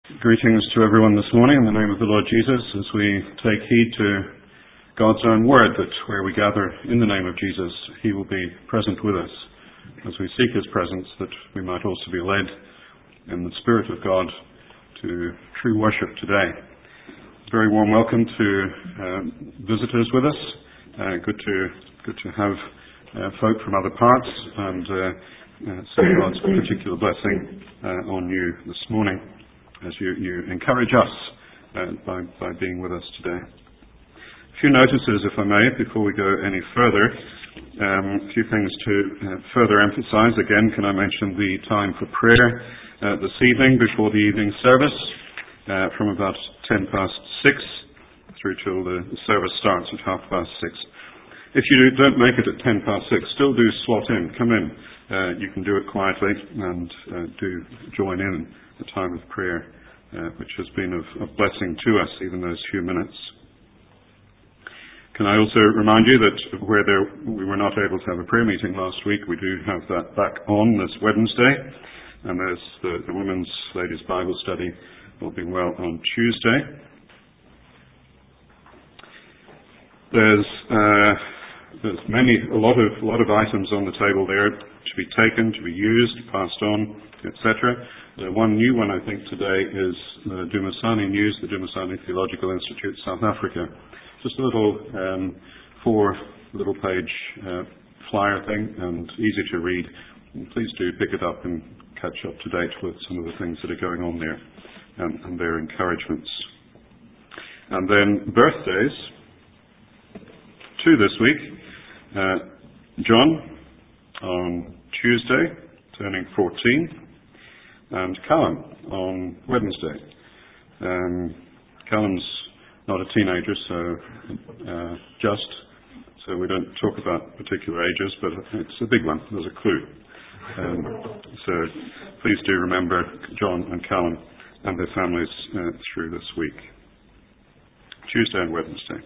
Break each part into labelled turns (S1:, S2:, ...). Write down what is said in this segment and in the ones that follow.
S1: Greetings to everyone this morning in the name of the Lord Jesus as we take heed to God's own word that where we gather in the name of Jesus, He will be present with us as we seek His presence, that we might also be led in the Spirit of God to true worship today. A very warm welcome to visitors with us. Good to have folk from other parts and see God's particular blessing on you this morning as you encourage us by being with us today. A few notices, if I may, before we go any further. A few things to further emphasize. Again, can I mention the time for prayer this evening before the evening service from about 6:10 through till the service starts at 6:30. If you don't make it at 6:10, still do slot in. Come in. You can do it quietly and do join in the time of prayer, which has been of blessing to us, even those few minutes. Can I also remind you that we were not able to have a prayer meeting last week, we do have that back on this Wednesday, and there's the Women's Ladies Bible Study will be well on Tuesday. There's a lot of items on the table there to be taken, to be used, passed on, etc. One new one, I think, today is the Dumasani News, the Dumasani Theological Institute, South Africa. Just a little 4-page flyer thing, and easy to read. Please do pick it up and catch up to date with some of the things that are going on there and their encouragements. And then birthdays. 2 this week. John on Tuesday, turning 14. And Callum on Wednesday. Callum's not a teenager, so we don't talk about particular ages, but it's a big one. There's a clue. So please do remember John and Callum and their families through this week. Tuesday and Wednesday.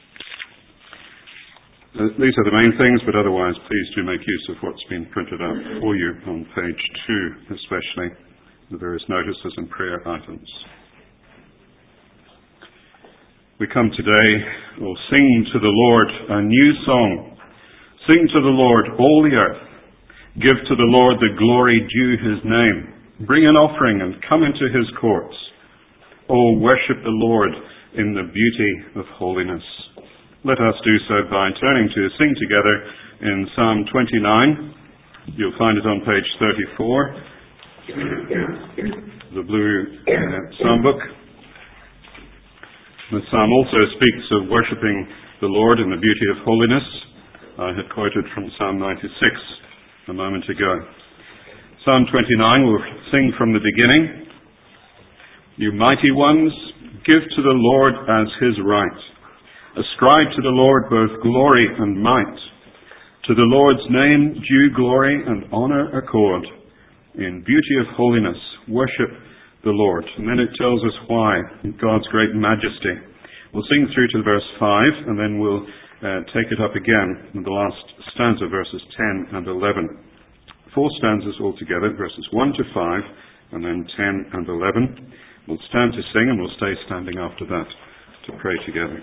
S1: These are the main things, but otherwise please do make use of what's been printed out for you on page 2 especially, the various notices and prayer items. We come today, sing to the Lord a new song. Sing to the Lord, all the earth. Give to the Lord the glory due His name. Bring an offering and come into His courts. Worship the Lord in the beauty of holiness. Let us do so by turning to sing together in Psalm 29. You'll find it on page 34, the blue psalm book. The psalm also speaks of worshipping the Lord in the beauty of holiness. I had quoted from Psalm 96 a moment ago. Psalm 29 will sing from the beginning. You mighty ones, give to the Lord as His right. Ascribe to the Lord both glory and might. To the Lord's name due glory and honour accord. In beauty of holiness, worship the Lord. And then it tells us why, God's great majesty. We'll sing through to verse 5, and then we'll take it up again in the last stanza, verses 10 and 11. 4 stanzas altogether, verses 1 to 5, and then 10 and 11. We'll stand to sing, and we'll stay standing after that to pray together.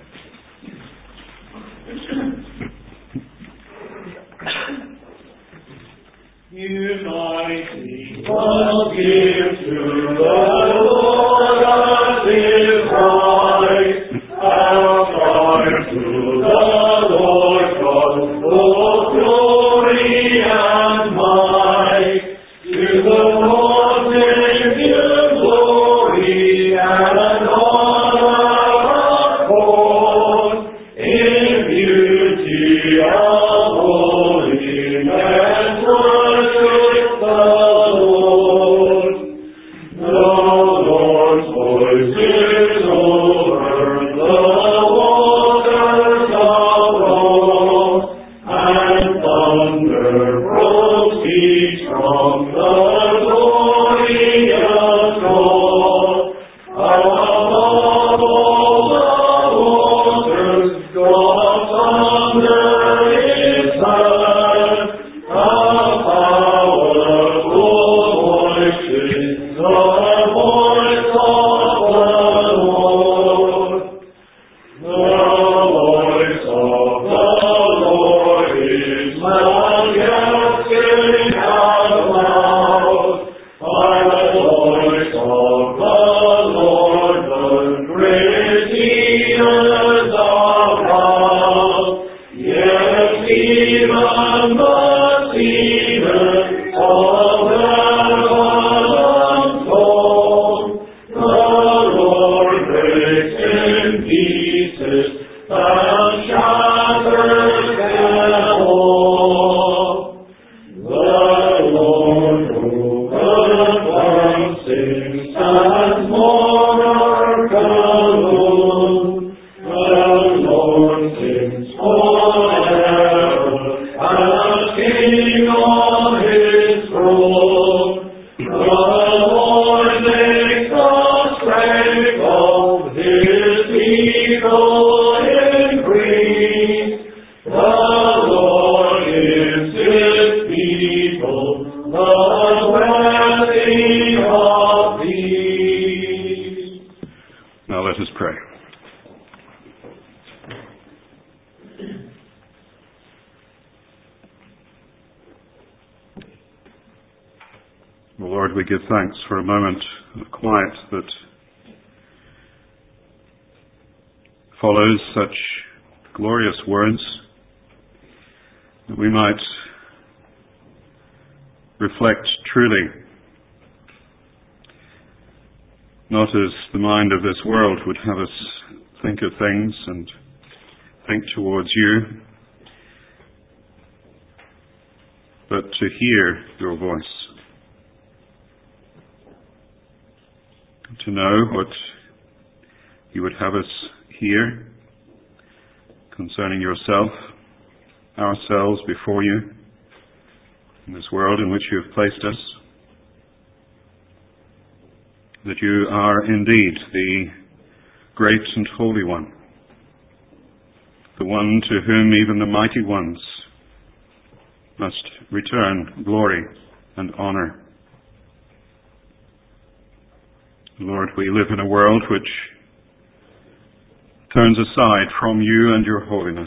S2: United, all give to the Lord as His right, ascribe to the Lord God both glory and might. To the Lord name give glory and honor accord, in beauty of holiness. The Lord
S1: Let us pray. Well, Lord, we give thanks for a moment of quiet that follows such glorious words, that we might reflect truly, not as the mind of this world would have us think of things and think towards you, but to hear your voice, to know what you would have us hear concerning yourself, ourselves before you, in this world in which you have placed us, that you are indeed the great and holy one, the one to whom even the mighty ones must return glory and honor. Lord, we live in a world which turns aside from you and your holiness.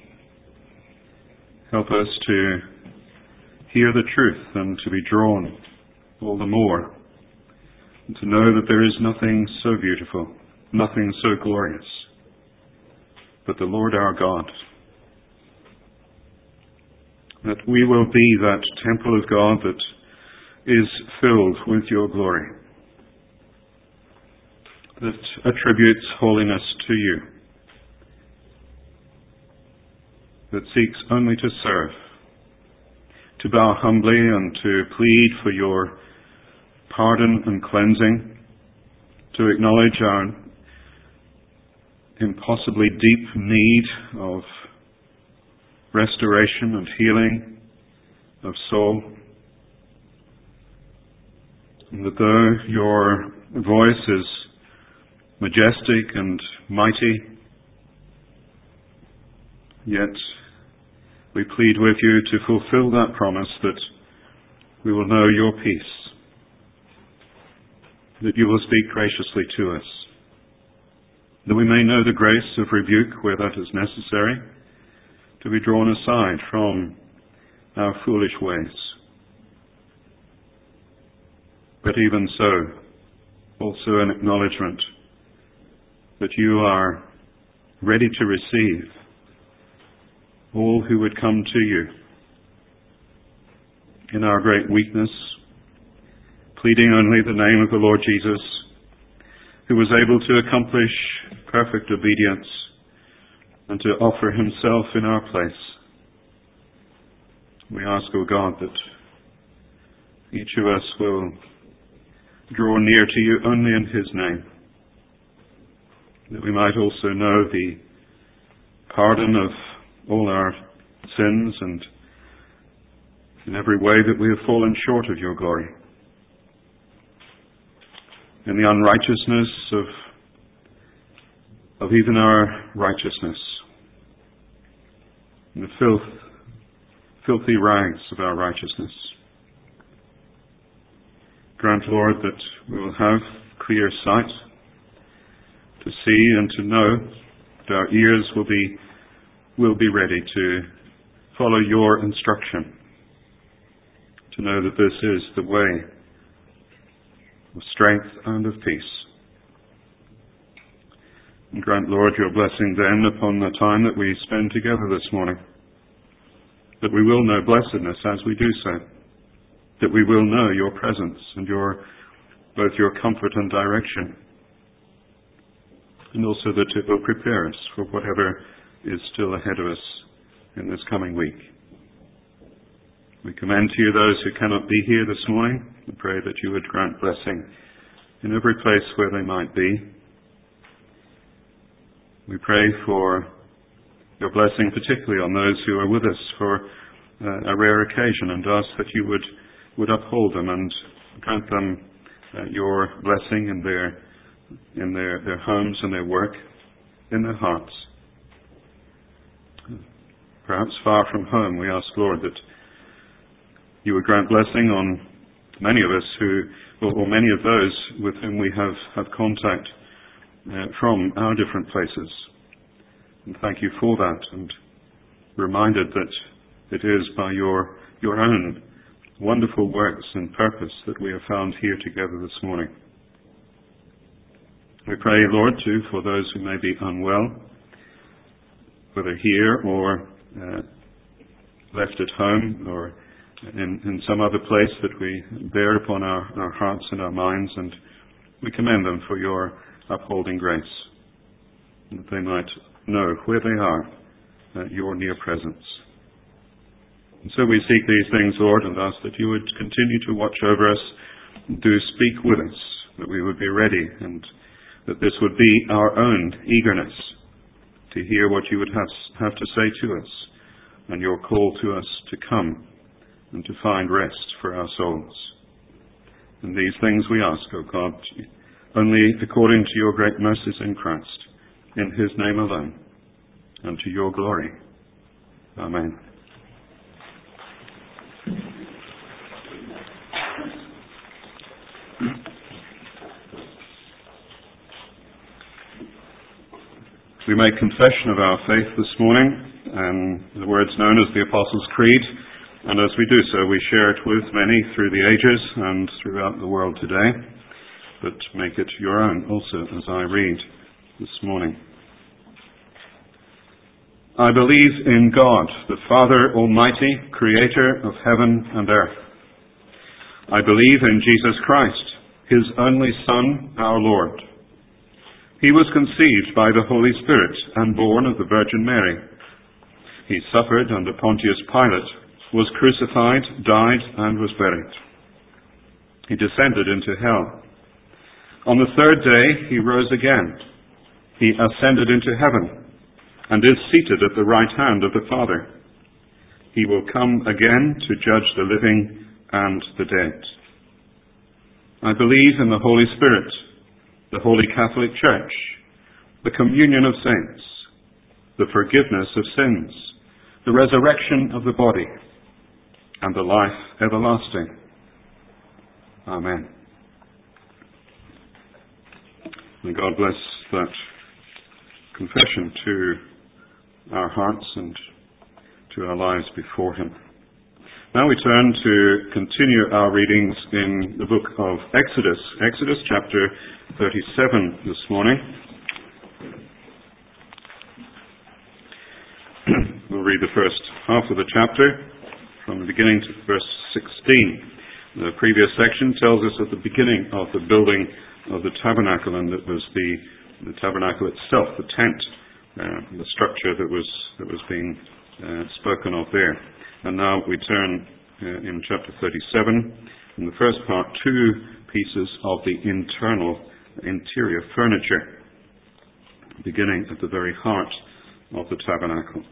S1: Help us to hear the truth and to be drawn all the more, and to know that there is nothing so beautiful, nothing so glorious, but the Lord our God. That we will be that temple of God that is filled with your glory, that attributes holiness to you, that seeks only to serve, to bow humbly and to plead for your pardon and cleansing, to acknowledge our impossibly deep need of restoration and healing of soul, and that though your voice is majestic and mighty, yet we plead with you to fulfill that promise that we will know your peace, that you will speak graciously to us, that we may know the grace of rebuke where that is necessary, to be drawn aside from our foolish ways. But even so, also an acknowledgement that you are ready to receive all who would come to you in our great weakness, pleading only the name of the Lord Jesus, who was able to accomplish perfect obedience and to offer himself in our place. We ask, O God, that each of us will draw near to you only in his name, that we might also know the pardon of all our sins and in every way that we have fallen short of your glory, in the unrighteousness of even our righteousness, in the filthy rags of our righteousness. Grant, Lord, that we will have clear sight to see and to know, that our ears will be ready to follow your instruction, to know that this is the way of strength and of peace. And grant, Lord, your blessing then upon the time that we spend together this morning, that we will know blessedness as we do so, that we will know your presence and both your comfort and direction, and also that it will prepare us for whatever is still ahead of us in this coming week. We commend to you those who cannot be here this morning and pray that you would grant blessing in every place where they might be. We pray for your blessing particularly on those who are with us for a rare occasion, and ask that you would uphold them and grant them your blessing in their homes and their work, in their hearts. Perhaps far from home, we ask, Lord, that you would grant blessing on many of us or many of those with whom we have contact from our different places. And thank you for that, and reminded that it is by your own wonderful works and purpose that we are found here together this morning. We pray, Lord, too, for those who may be unwell, whether here or left at home or in some other place that we bear upon our hearts and our minds, and we commend them for your upholding grace, and that they might know where they are at your near presence. And so we seek these things, Lord, and ask that you would continue to watch over us, do speak with us, that we would be ready, and that this would be our own eagerness to hear what you would have to say to us, and your call to us to come and to find rest for our souls. And these things we ask, O God, only according to your great mercies in Christ, in his name alone, and to your glory. Amen. We make confession of our faith this morning, and the words known as the Apostles' Creed, and as we do so, we share it with many through the ages and throughout the world today, but make it your own also as I read this morning. I believe in God, the Father Almighty, creator of heaven and earth. I believe in Jesus Christ, his only Son, our Lord. He was conceived by the Holy Spirit and born of the Virgin Mary. He suffered under Pontius Pilate, was crucified, died, and was buried. He descended into hell. On the third day he rose again. He ascended into heaven and is seated at the right hand of the Father. He will come again to judge the living and the dead. I believe in the Holy Spirit, the Holy Catholic Church, the communion of saints, the forgiveness of sins, the resurrection of the body, and the life everlasting. Amen. May God bless that confession to our hearts and to our lives before him. Now we turn to continue our readings in the book of Exodus. Exodus chapter 37 this morning. We'll read the first half of the chapter from the beginning to verse 16. The previous section tells us at the beginning of the building of the tabernacle, and it was the tabernacle itself, the tent, the structure that was being spoken of there. And now we turn in chapter 37, in the first part, two pieces of the interior furniture, beginning at the very heart of the tabernacle.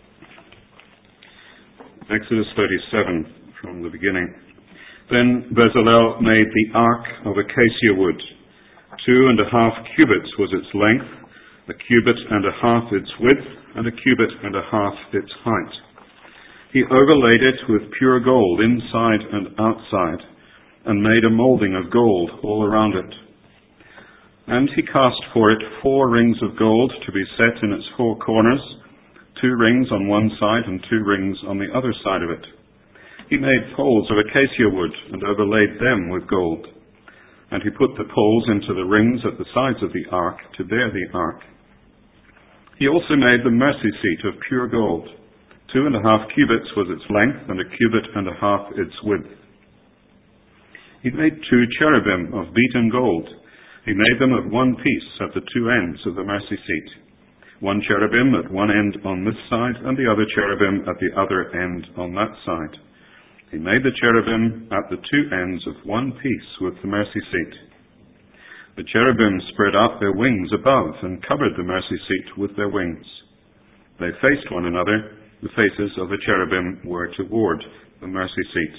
S1: Exodus 37, from the beginning. Then Bezalel made the ark of acacia wood. 2.5 cubits was its length, 1.5 cubits its width, and 1.5 cubits its height. He overlaid it with pure gold inside and outside, and made a molding of gold all around it. And he cast for it 4 rings of gold to be set in its 4 corners, 2 rings on one side and 2 rings on the other side of it. He made poles of acacia wood and overlaid them with gold. And he put the poles into the rings at the sides of the ark to bear the ark. He also made the mercy seat of pure gold. 2.5 cubits was its length, and 1.5 cubits its width. He made 2 cherubim of beaten gold. He made them of one piece at the 2 ends of the mercy seat. 1 cherubim at one end on this side, and the other cherubim at the other end on that side. He made the cherubim at the 2 ends of one piece with the mercy seat. The cherubim spread out their wings above and covered the mercy seat with their wings. They faced one another. The faces of the cherubim were toward the mercy seat.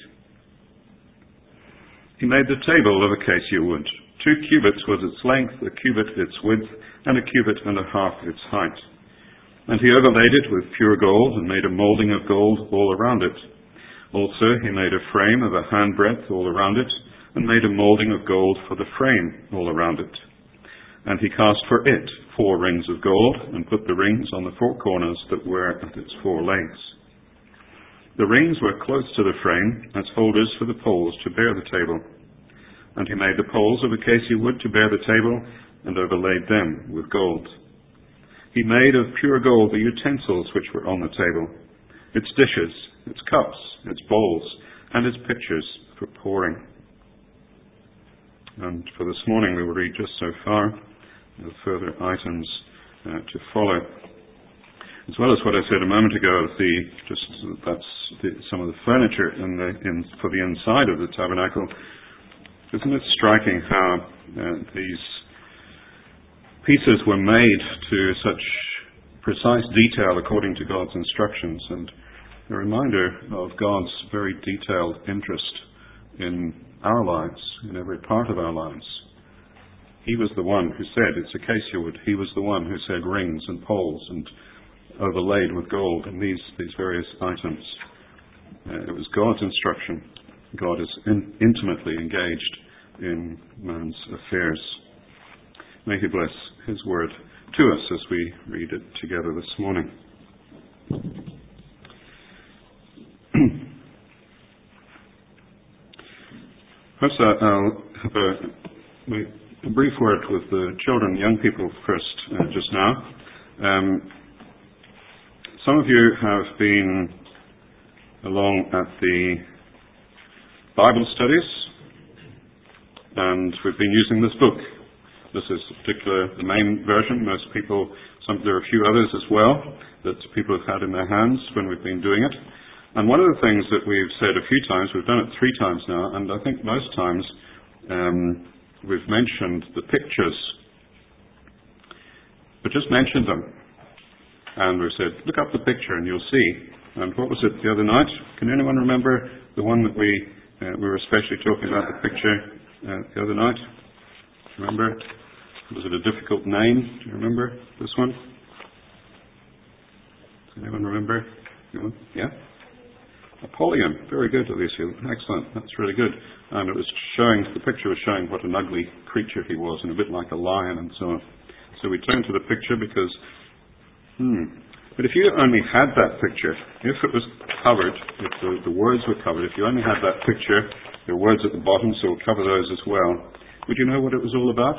S1: He made the table of acacia wood. 2 cubits was its length, 1 cubit its width, and 1.5 cubits its height. And he overlaid it with pure gold, and made a molding of gold all around it. Also he made a frame of a handbreadth all around it, and made a molding of gold for the frame all around it. And he cast for it 4 rings of gold, and put the rings on the 4 corners that were at its 4 legs. The rings were close to the frame, as holders for the poles to bear the table. And he made the poles of acacia wood to bear the table, and overlaid them with gold. He made of pure gold the utensils which were on the table, its dishes, its cups, its bowls, and its pitchers for pouring. And for this morning we will read just so far, with further items to follow. As well as what I said a moment ago, some of the furniture for the inside of the tabernacle. Isn't it striking how these pieces were made to such precise detail according to God's instructions, and a reminder of God's very detailed interest in our lives, in every part of our lives. He was the one who said it's acacia wood. He was the one who said rings and poles and overlaid with gold and these various items. It was God's instruction. God is intimately engaged in man's affairs. May He bless His word to us as we read it together this morning. Perhaps I'll have a brief word with the children, young people first, just now. Some of you have been along at the Bible studies, and we've been using this book. This is the main version. Most people, there are a few others as well that people have had in their hands when we've been doing it. And one of the things that we've said a few times, we've done it 3 times now, and I think most times we've mentioned the pictures. But just mentioned them. And we've said, look up the picture and you'll see. And what was it the other night? Can anyone remember the one that we were especially talking about, the picture the other night? Remember? Was it a difficult name? Do you remember this one? Does anyone remember? Yeah? Apollyon. Very good, Alicia. Excellent. That's really good. And the picture was showing what an ugly creature he was, and a bit like a lion and so on. So we turned to the picture because, but if you only had that picture, if it was covered, if the words were covered, if you only had that picture, there are words at the bottom, so we'll cover those as well. Would you know what it was all about?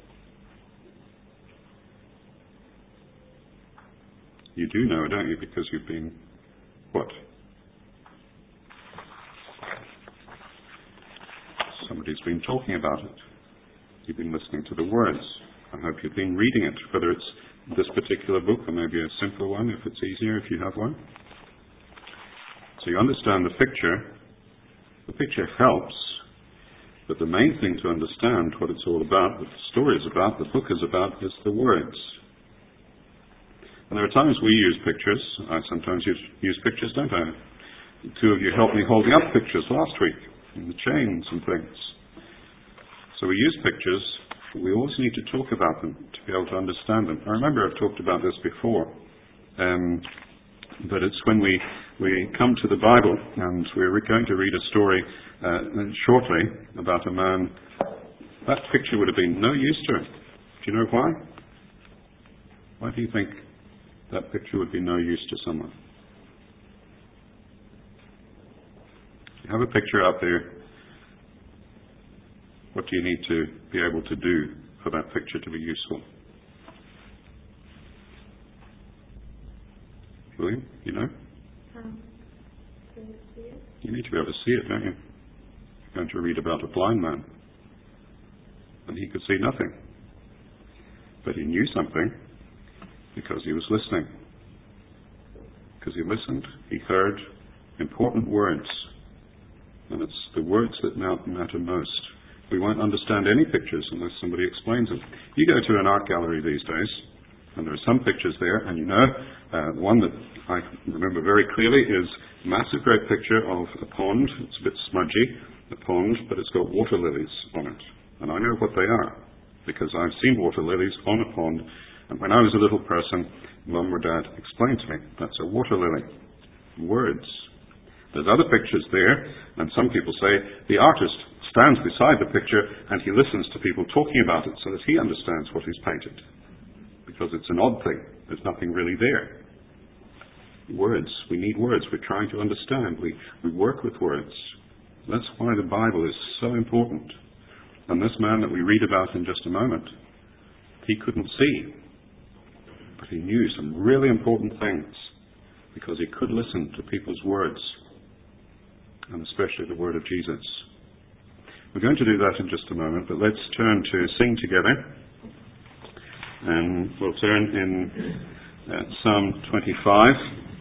S1: You do know, don't you? Because you've been, what? Somebody's been talking about it. You've been listening to the words. I hope you've been reading it, whether it's this particular book or maybe a simpler one if it's easier, if you have one. So you understand the picture. The picture helps, but the main thing to understand what it's all about, what the story is about, the book is about, is the words. And there are times we use pictures. I sometimes use pictures, don't I? The 2 of you helped me holding up pictures last week, and the chains and things. So we use pictures, but we always need to talk about them to be able to understand them. I remember I've talked about this before, but it's when we come to the Bible, and we're going to read a story shortly about a man. That picture would have been no use to him. Do you know why? Why do you think that picture would be no use to someone? You have a picture out there. What do you need to be able to do for that picture to be useful? William, you know? You need to be able to see it, don't you? You're going to read about a blind man, and he could see nothing. But he knew something because he was listening. Because he listened, he heard important words. And it's the words that matter most. We won't understand any pictures unless somebody explains them. You go to an art gallery these days, and there are some pictures there, and you know, one that I remember very clearly is a massive great picture of a pond. It's a bit smudgy, the pond, but it's got water lilies on it. And I know what they are, because I've seen water lilies on a pond, and when I was a little person, Mum or Dad explained to me, that's a water lily. Words. There's other pictures there, and some people say the artist stands beside the picture and he listens to people talking about it so that he understands what is painted. Because it's an odd thing. There's nothing really there. Words. We need words. We're trying to understand. We work with words. That's why the Bible is so important. And this man that we read about in just a moment, he couldn't see. But he knew some really important things because he could listen to people's words, and especially the word of Jesus. We're going to do that in just a moment, but let's turn to sing together. And we'll turn in Psalm 25.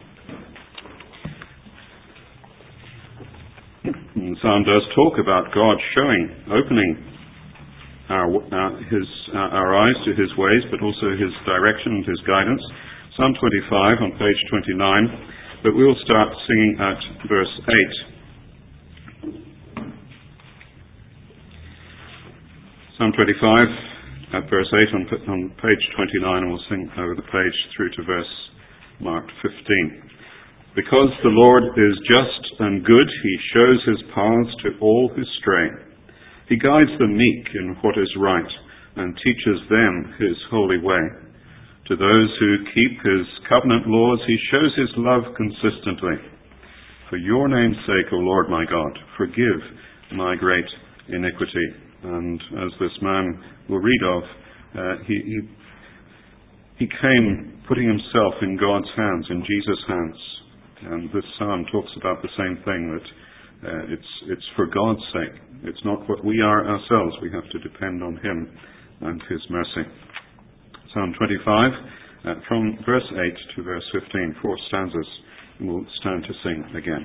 S1: And the psalm does talk about God opening our eyes to his ways, but also his direction and his guidance. Psalm 25 on page 29, but we'll start singing at verse 8. Psalm 25 at verse 8 on page 29, and we'll sing over the page through to verse marked 15. Because the Lord is just and good, he shows his paths to all who stray. He guides the meek in what is right and teaches them his holy way. To those who keep his covenant laws, he shows his love consistently. For your name's sake, O Lord my God, forgive my great iniquity. And as this man will read of, he came putting himself in God's hands, in Jesus' hands. And this psalm talks about the same thing, that it's for God's sake. It's not what we are ourselves. We have to depend on him and his mercy. Psalm 25, from verse 8 to verse 15, 4 stanzas, and we'll stand to sing again.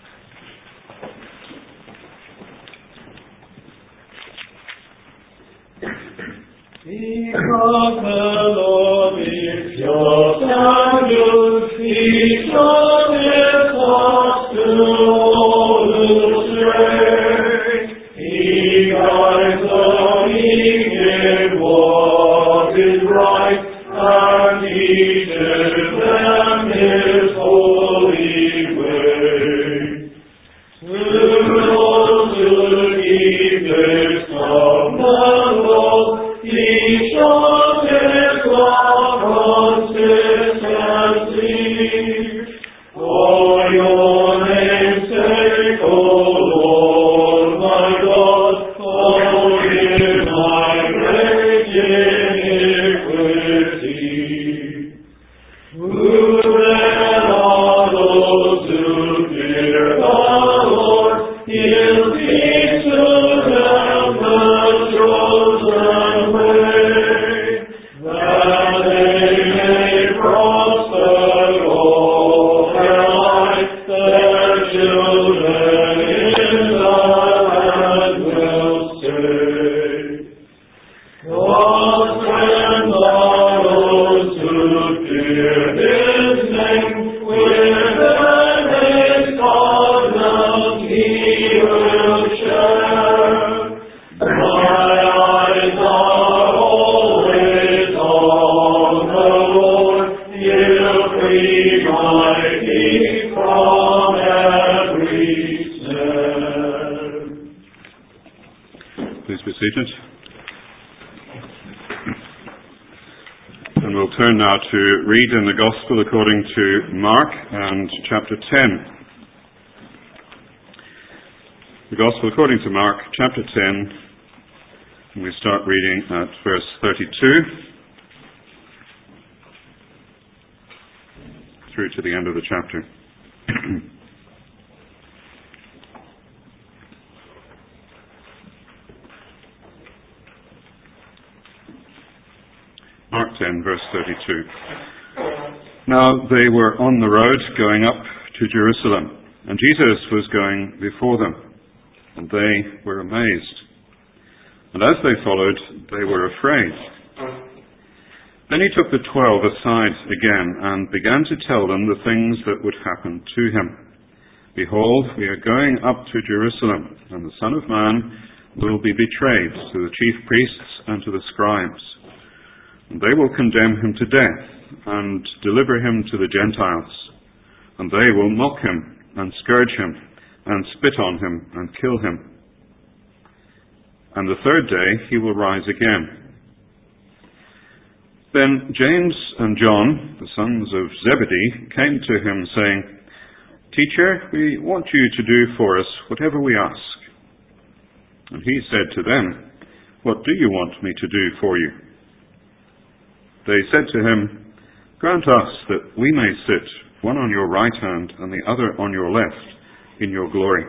S2: Because the Lord is just and good, he shows his paths to all who stray. He guides the meek in what is right, and teaches them his holy way. To those who keep his covenant laws, he shows his love consistency. For your name's sake, O Lord my God, forgive my great iniquity. Who then are those who fear the Lord? He'll teach to them the chosen way, that they may prosper all their life. Their children in the land will say, God's friends are those who fear his name. Within his covenant he will share. My eyes are always on the Lord. He'll free my feet from every snare.
S1: Please be seated. And we'll turn now to read in the Gospel according to Mark and chapter 10. The Gospel according to Mark, chapter 10, and we start reading at verse 32 through to the end of the chapter. Mark 10, verse 32. Now they were on the road going up to Jerusalem, and Jesus was going before them, and they were amazed. And as they followed, they were afraid. Then he took the 12 aside again and began to tell them the things that would happen to him. Behold, we are going up to Jerusalem, and the Son of Man will be betrayed to the chief priests and to the scribes. And they will condemn him to death and deliver him to the Gentiles. And they will mock him and scourge him and spit on him and kill him. and the third day he will rise again." Then James and John, the sons of Zebedee, came to him, saying, "Teacher, we want you to do for us whatever we ask." And he said to them, "What do you want me to do for you?" They said to him, "Grant us that we may sit, one on your right hand and the other on your left, in your glory."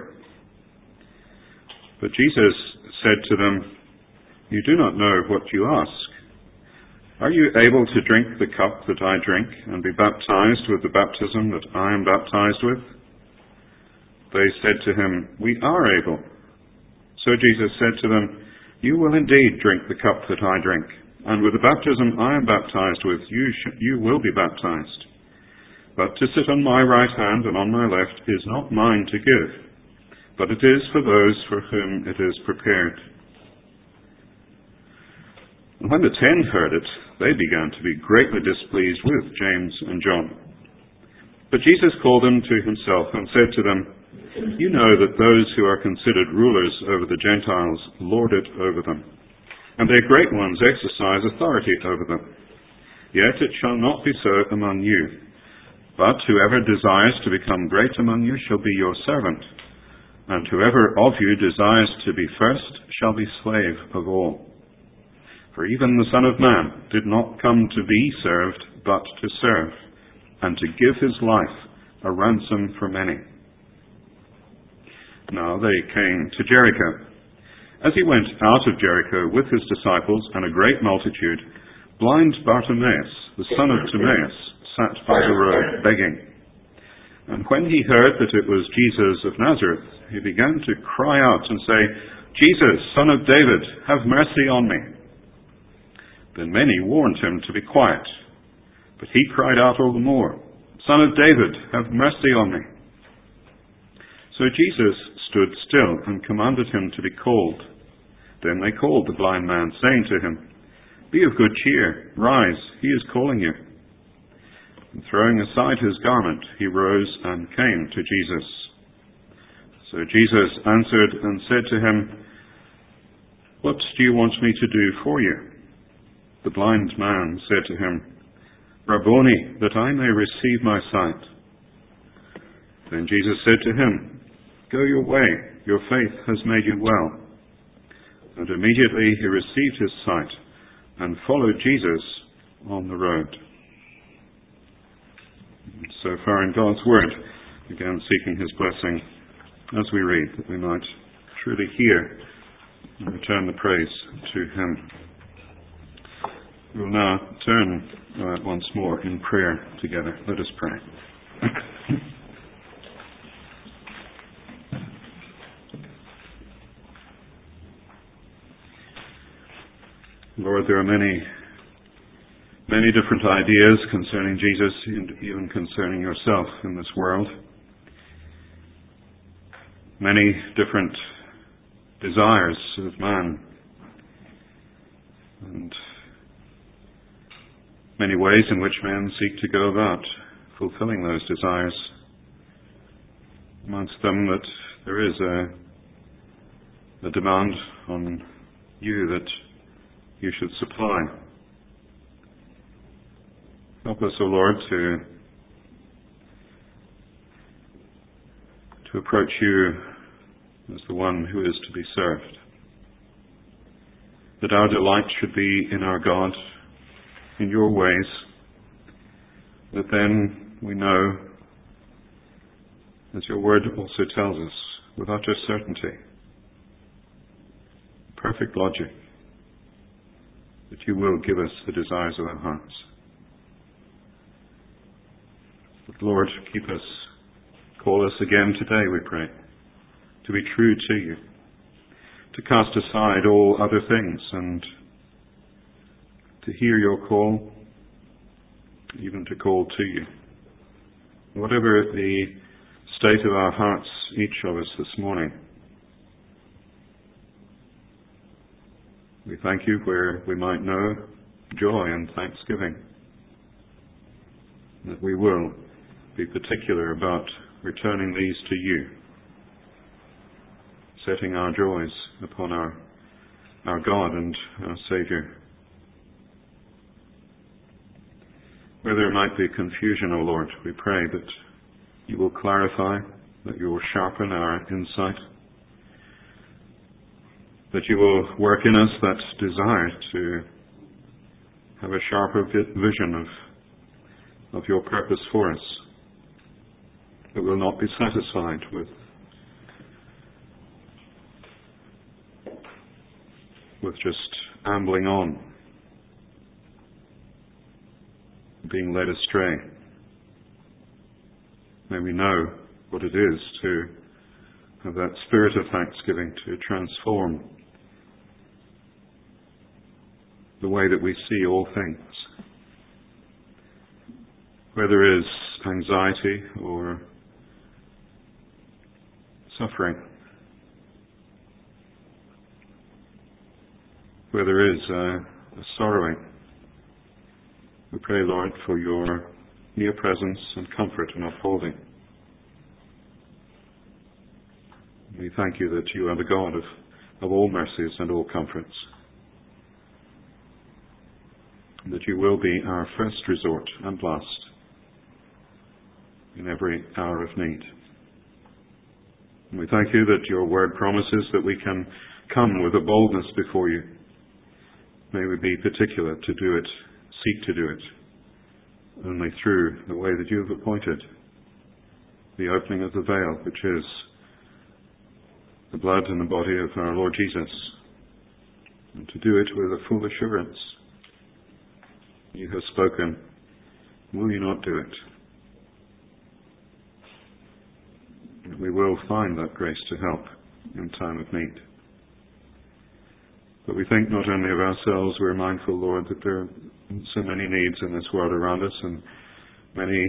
S1: But Jesus said to them, "You do not know what you ask. Are you able to drink the cup that I drink and be baptized with the baptism that I am baptized with?" They said to him, "We are able." So Jesus said to them, "You will indeed drink the cup that I drink, and with the baptism I am baptized with, you will be baptized. But to sit on my right hand and on my left is not mine to give, but it is for those for whom it is prepared." And when the 10 heard it, they began to be greatly displeased with James and John. But Jesus called them to himself and said to them, "You know that those who are considered rulers over the Gentiles lord it over them, and their great ones exercise authority over them. Yet it shall not be so among you. But whoever desires to become great among you shall be your servant, and whoever of you desires to be first shall be slave of all. For even the Son of Man did not come to be served, but to serve, and to give his life a ransom for many." Now they came to Jericho. As he went out of Jericho with his disciples and a great multitude, blind Bartimaeus, the son of Timaeus, sat by the road begging. And when he heard that it was Jesus of Nazareth, he began to cry out and say, "Jesus, Son of David, have mercy on me." Then many warned him to be quiet, but he cried out all the more, "Son of David, have mercy on me." So Jesus stood still and commanded him to be called. Then they called the blind man, saying to him, "Be of good cheer, rise, he is calling you." And throwing aside his garment, he rose and came to Jesus. So Jesus answered and said to him, "What do you want me to do for you?" The blind man said to him, "Rabboni, that I may receive my sight." Then Jesus said to him, "Go your way, your faith has made you well." And immediately he received his sight and followed Jesus on the road. So far in God's Word, again seeking his blessing as we read, that we might truly hear and return the praise to him. We will now turn once more in prayer together. Let us pray. Lord, there are many different ideas concerning Jesus and even concerning yourself in this world. Many different desires of man, and many ways in which men seek to go about fulfilling those desires. Amongst them that there is a demand on you that you should supply. Help us, O Lord, to approach you as the one who is to be served. That our delight should be in our God, in your ways, that then we know, as your word also tells us, with utter certainty, perfect logic, that you will give us the desires of our hearts. But Lord, keep us, call us again today, we pray, to be true to you, to cast aside all other things and to hear your call, even to call to you. Whatever the state of our hearts, each of us this morning, we thank you where we might know joy and thanksgiving, that we will be particular about returning these to you, setting our joys upon our our God and our Saviour. Where there might be confusion, O Lord, we pray that you will clarify, that you will sharpen our insight, that you will work in us that desire to have a sharper vision of your purpose for us, that we'll not be satisfied with just ambling on, being led astray. May we know what it is to have that spirit of thanksgiving to transform the way that we see all things. Where there is anxiety or suffering, where there is a sorrowing, we pray, Lord, for your near presence and comfort and upholding. We thank you that you are the God of all mercies and all comforts, and that you will be our first resort and last in every hour of need. And we thank you that your word promises that we can come with a boldness before you. May we be particular to do it, seek to do it, only through the way that you have appointed, the opening of the veil, which is the blood and the body of our Lord Jesus, and to do it with a full assurance. You have spoken, will you not do it? And we will find that grace to help in time of need. But we think not only of ourselves, we're mindful, Lord, that there are so many needs in this world around us, and many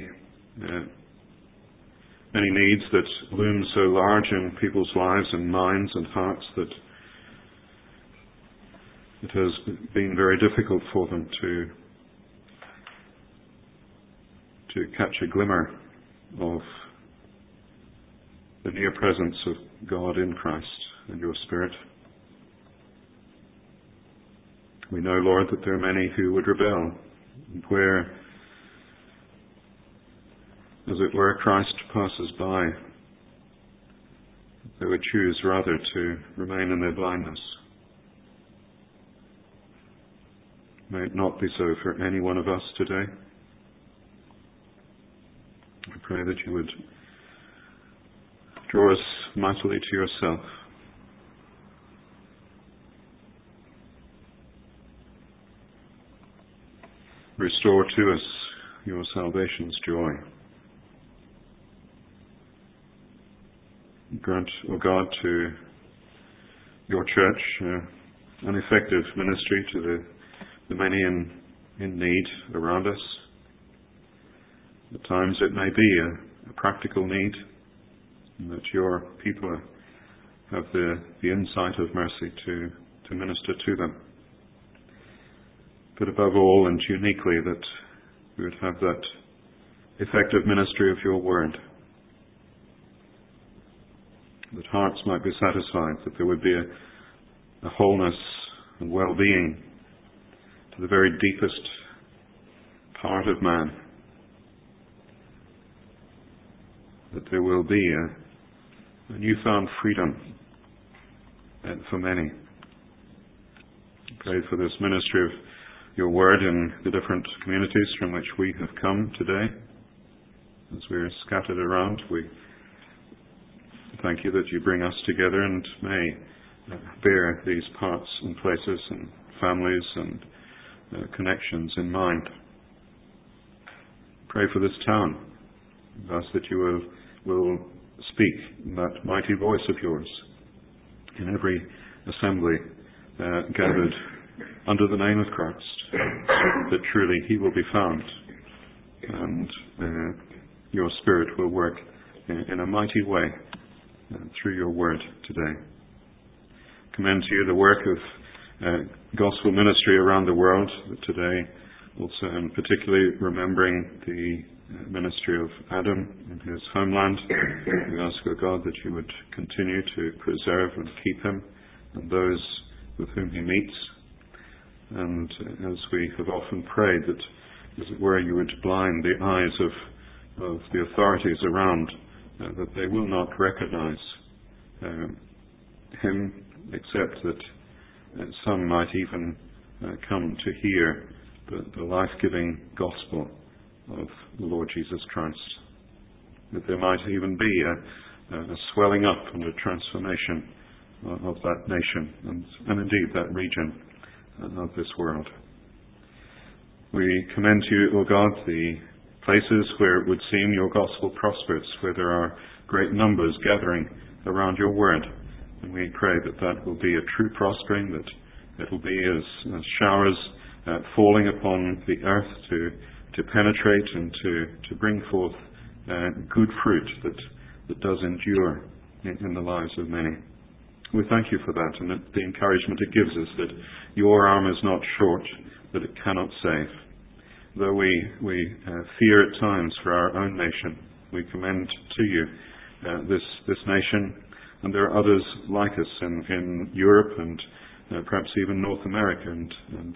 S1: needs that loom so large in people's lives and minds and hearts that it has been very difficult for them to catch a glimmer of the near presence of God in Christ and your Spirit. We know, Lord, that there are many who would rebel, where, as it were, Christ passes by. They would choose rather to remain in their blindness. May it not be so for any one of us today. I pray that you would draw us mightily to yourself. Restore to us your salvation's joy. Grant, O God, to your church an effective ministry to the many in need around us. At times it may be a practical need, and that your people have the insight of mercy to minister to them. But above all and uniquely, that we would have that effective ministry of your word, that hearts might be satisfied, that there would be a wholeness and well-being to the very deepest part of man, that there will be a newfound freedom for many. Pray for this ministry of your word in the different communities from which we have come today. As we're scattered around, we thank you that you bring us together and may bear these parts and places and families and connections in mind. Pray for this town. Ask that you will speak that mighty voice of yours in every assembly gathered under the name of Christ, that truly he will be found and your Spirit will work in a mighty way through your word today. Commend to you the work of gospel ministry around the world today, also and particularly remembering the ministry of Adam in his homeland. We ask, O God, that you would continue to preserve and keep him and those with whom he meets. And as we have often prayed, that, as it were, you would blind the eyes of the authorities around, that they will not recognize him, except that some might even come to hear the life-giving gospel of the Lord Jesus Christ. That there might even be a swelling up and a transformation of that nation and indeed that region of this world. We commend to you, O God, the places where it would seem your gospel prospers, where there are great numbers gathering around your word. And we pray that that will be a true prospering, that it will be as showers falling upon the earth to penetrate and to bring forth good fruit that does endure in the lives of many. We thank you for that, and the encouragement it gives us that your arm is not short, that it cannot save. Though we fear at times for our own nation, we commend to you this nation, and there are others like us in Europe and perhaps even North America and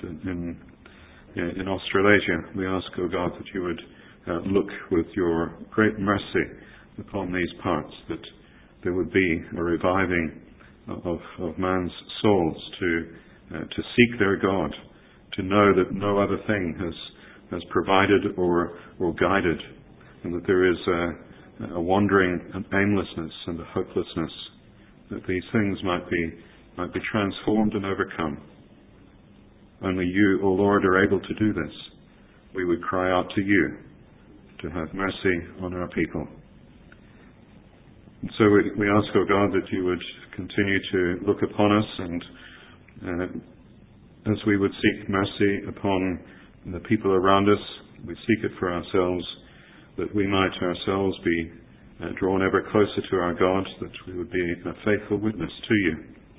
S1: in Australasia. We ask, O God, that you would look with your great mercy upon these parts, that there would be a reviving of man's souls to seek their God, to know that no other thing has provided or guided, and that there is a wandering and aimlessness and a hopelessness, that these things might be transformed and overcome. Only you, O Lord, are able to do this. We would cry out to you to have mercy on our people. And so we ask, O God, that you would continue to look upon us, and as we would seek mercy upon the people around us, we seek it for ourselves, that we might ourselves be drawn ever closer to our God, that we would be a faithful witness to you,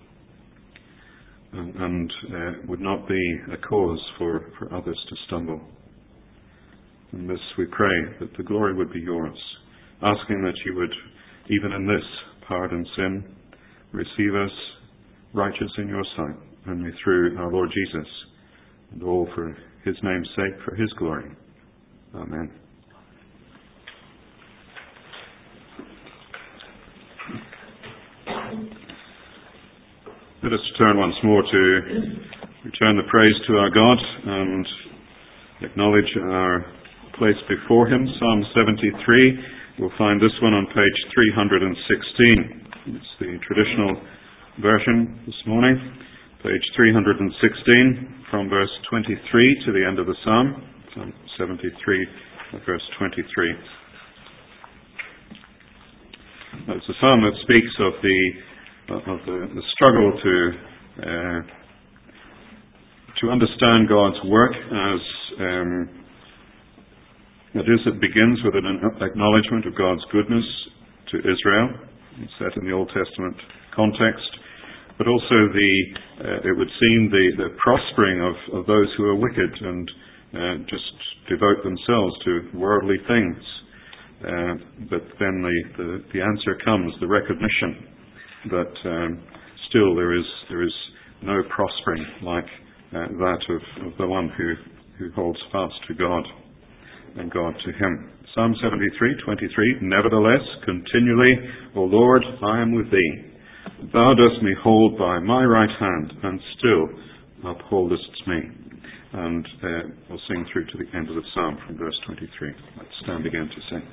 S1: and would not be a cause for others to stumble. And this we pray, that the glory would be yours, asking that you would, even in this pardon sin, receive us righteous in your sight, only through our Lord Jesus, and all for his name's sake, for his glory. Amen. Let us turn once more to return the praise to our God and acknowledge our place before him. Psalm 73, we'll find this one on page 316. It's the traditional version this morning. Page 316, from verse 23 to the end of the psalm. Psalm 73, verse 23. It's a psalm that speaks of the struggle to understand God's work, as it begins with an acknowledgement of God's goodness to Israel. It's set in the Old Testament context, but also it would seem the prospering of those who are wicked and just devote themselves to worldly things. But then the answer comes, the recognition that still there is no prospering like that of the one who holds fast to God and God to him. Psalm 73:23. Nevertheless, continually, O Lord, I am with thee. Thou dost me hold by my right hand, and still upholdest me. And we'll sing through to the end of the psalm from verse 23. Let's stand again to sing.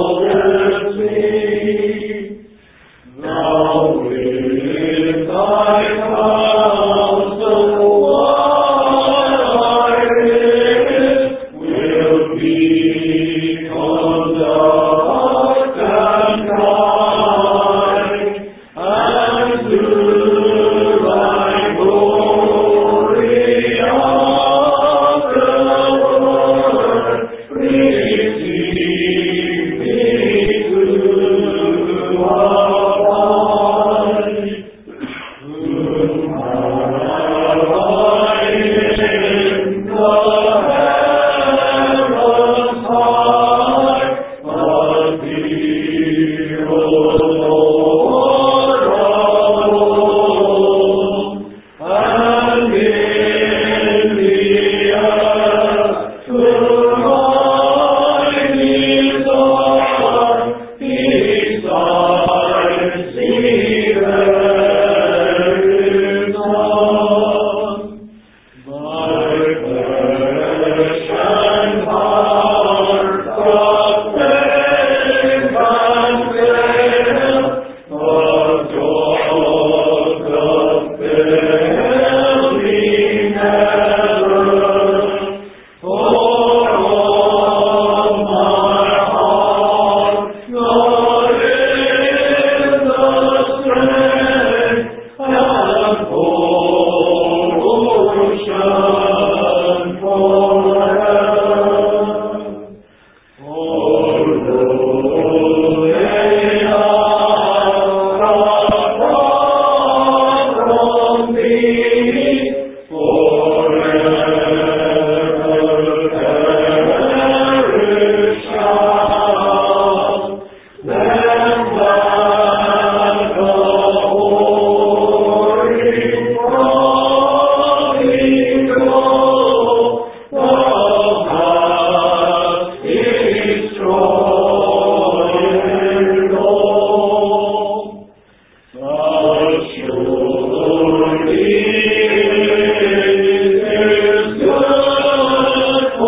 S2: God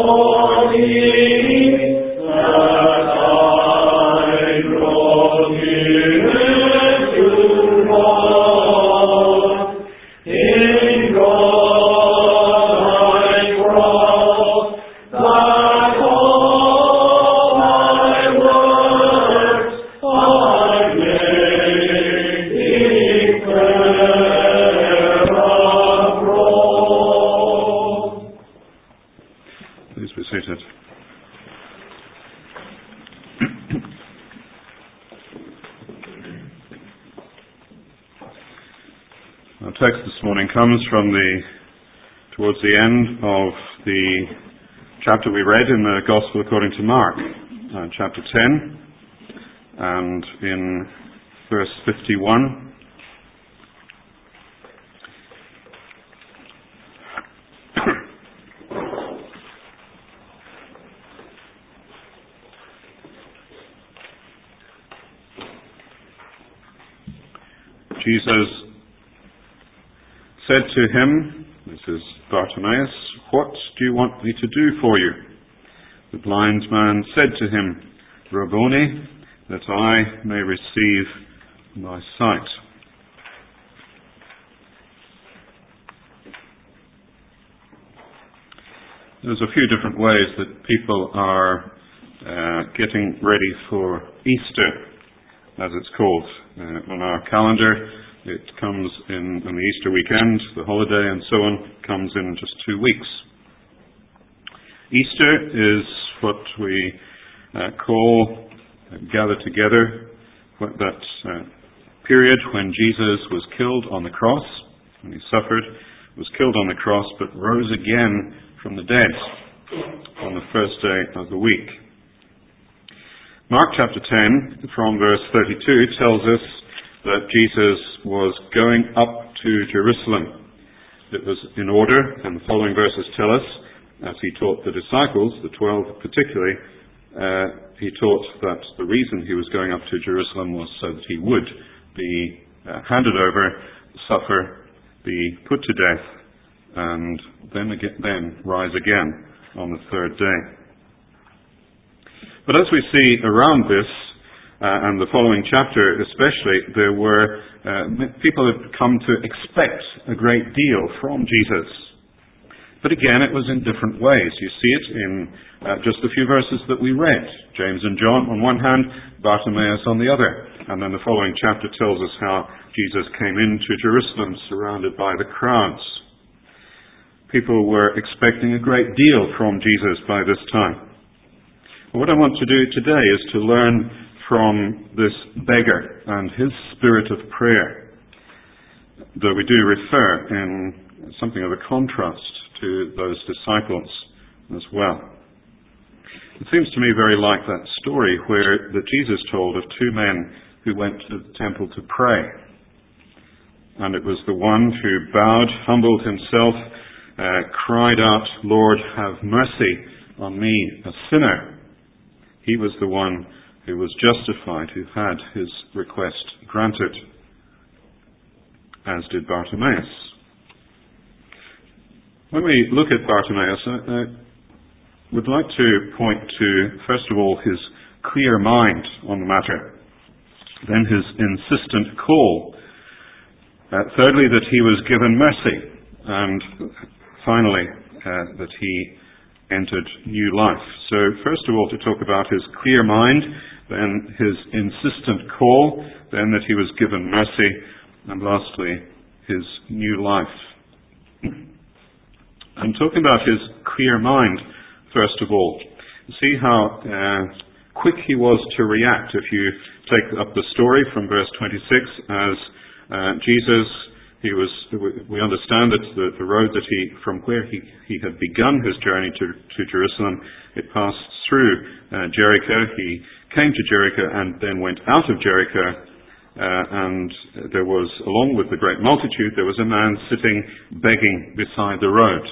S1: Our text this morning comes from towards the end of the chapter we read in the Gospel according to Mark, chapter 10, and in verse 51. Jesus said to him, this is Bartimaeus, "What do you want me to do for you?" The blind man said to him, "Rabboni, that I may receive my sight." There's a few different ways that people are getting ready for Easter, as it's called. On our calendar, it comes in on the Easter weekend, the holiday and so on, comes in just 2 weeks. Easter is what we call gather together, that period when Jesus was killed on the cross, when he suffered, was killed on the cross, but rose again from the dead on the first day of the week. Mark chapter 10, from verse 32, tells us that Jesus was going up to Jerusalem. It was in order, and the following verses tell us, as he taught the disciples, the 12 particularly, he taught that the reason he was going up to Jerusalem was so that he would be handed over, suffer, be put to death, and then rise again on the third day. But as we see around this, and the following chapter especially, there were people had come to expect a great deal from Jesus. But again, it was in different ways. You see it in just a few verses that we read. James and John on one hand, Bartimaeus on the other. And then the following chapter tells us how Jesus came into Jerusalem surrounded by the crowds. People were expecting a great deal from Jesus by this time. What I want to do today is to learn from this beggar and his spirit of prayer, though we do refer in something of a contrast to those disciples as well. It seems to me very like that story that Jesus told of two men who went to the temple to pray. And it was the one who bowed, humbled himself, cried out, "Lord, have mercy on me, a sinner." He was the one who was justified, who had his request granted, as did Bartimaeus. When we look at Bartimaeus, I would like to point to, first of all, his clear mind on the matter, then his insistent call, thirdly, that he was given mercy, and finally, that he entered new life. So first of all, to talk about his clear mind, then his insistent call, then that he was given mercy, and lastly, his new life. I'm talking about his clear mind, first of all. See how quick he was to react. If you take up the story from verse 26, as Jesus, we understand that the road that from where he had begun his journey to Jerusalem, it passed through Jericho. He came to Jericho and then went out of Jericho, and there was, along with the great multitude, there was a man sitting begging beside the road.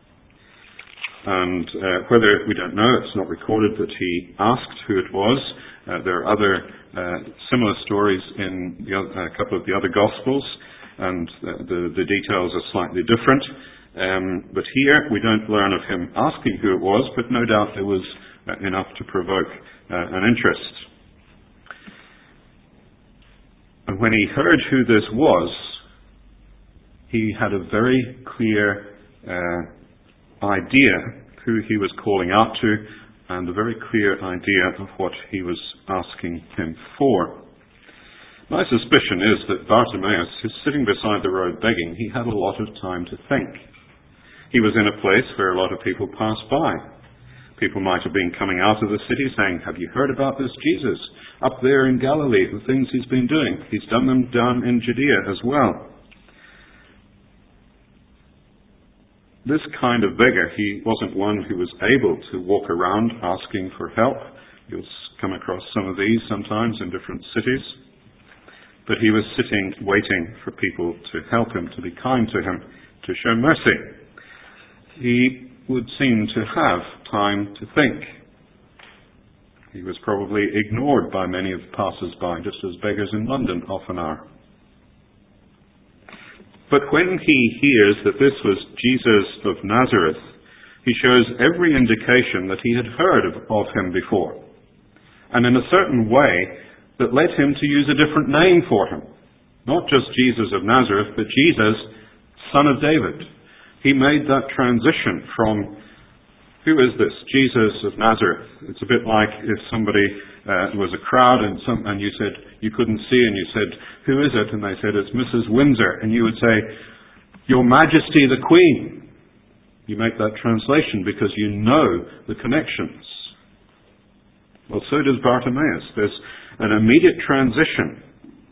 S1: And whether, we don't know, it's not recorded that he asked who it was. There are other similar stories in a couple of the other Gospels, and the details are slightly different. But here we don't learn of him asking who it was, but no doubt there was enough to provoke an interest. And when he heard who this was, he had a very clear idea who he was calling out to, and a very clear idea of what he was asking him for. My suspicion is that Bartimaeus, who's sitting beside the road begging, he had a lot of time to think. He was in a place where a lot of people passed by. People might have been coming out of the city saying, "Have you heard about this Jesus up there in Galilee, the things he's been doing? He's done them down in Judea as well." This kind of beggar, he wasn't one who was able to walk around asking for help. You'll come across some of these sometimes in different cities. But he was sitting, waiting for people to help him, to be kind to him, to show mercy. He would seem to have time to think. He was probably ignored by many of the passers-by, just as beggars in London often are. But when he hears that this was Jesus of Nazareth, he shows every indication that he had heard of him before, and in a certain way that led him to use a different name for him. Not just Jesus of Nazareth, but Jesus, Son of David. He made that transition from, who is this? Jesus of Nazareth. It's a bit like if somebody was a crowd and you said, you couldn't see, and you said, "Who is it?" And they said, "It's Mrs. Windsor." And you would say, "Your Majesty the Queen." You make that translation because you know the connections. Well, so does Bartimaeus. There's an immediate transition.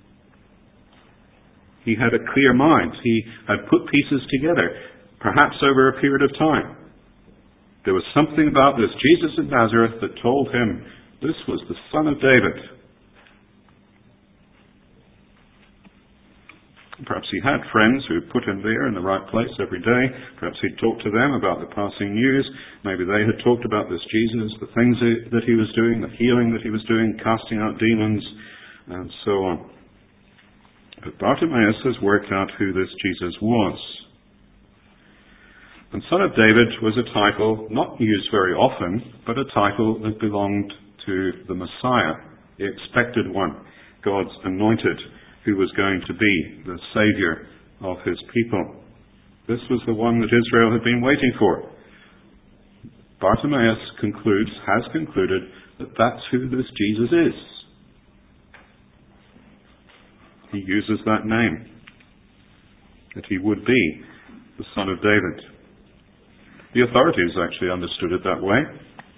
S1: He had a clear mind. He had put pieces together, perhaps over a period of time. There was something about this Jesus of Nazareth that told him this was the Son of David. Perhaps he had friends who put him there in the right place every day. Perhaps he'd talked to them about the passing news. Maybe they had talked about this Jesus, the things that he was doing, the healing that he was doing, casting out demons, and so on. But Bartimaeus has worked out who this Jesus was. And Son of David was a title not used very often, but a title that belonged to the Messiah, the expected one, God's anointed, who was going to be the Saviour of his people. This was the one that Israel had been waiting for. Bartimaeus has concluded that that's who this Jesus is. He uses that name, that he would be the Son of David. The authorities actually understood it that way.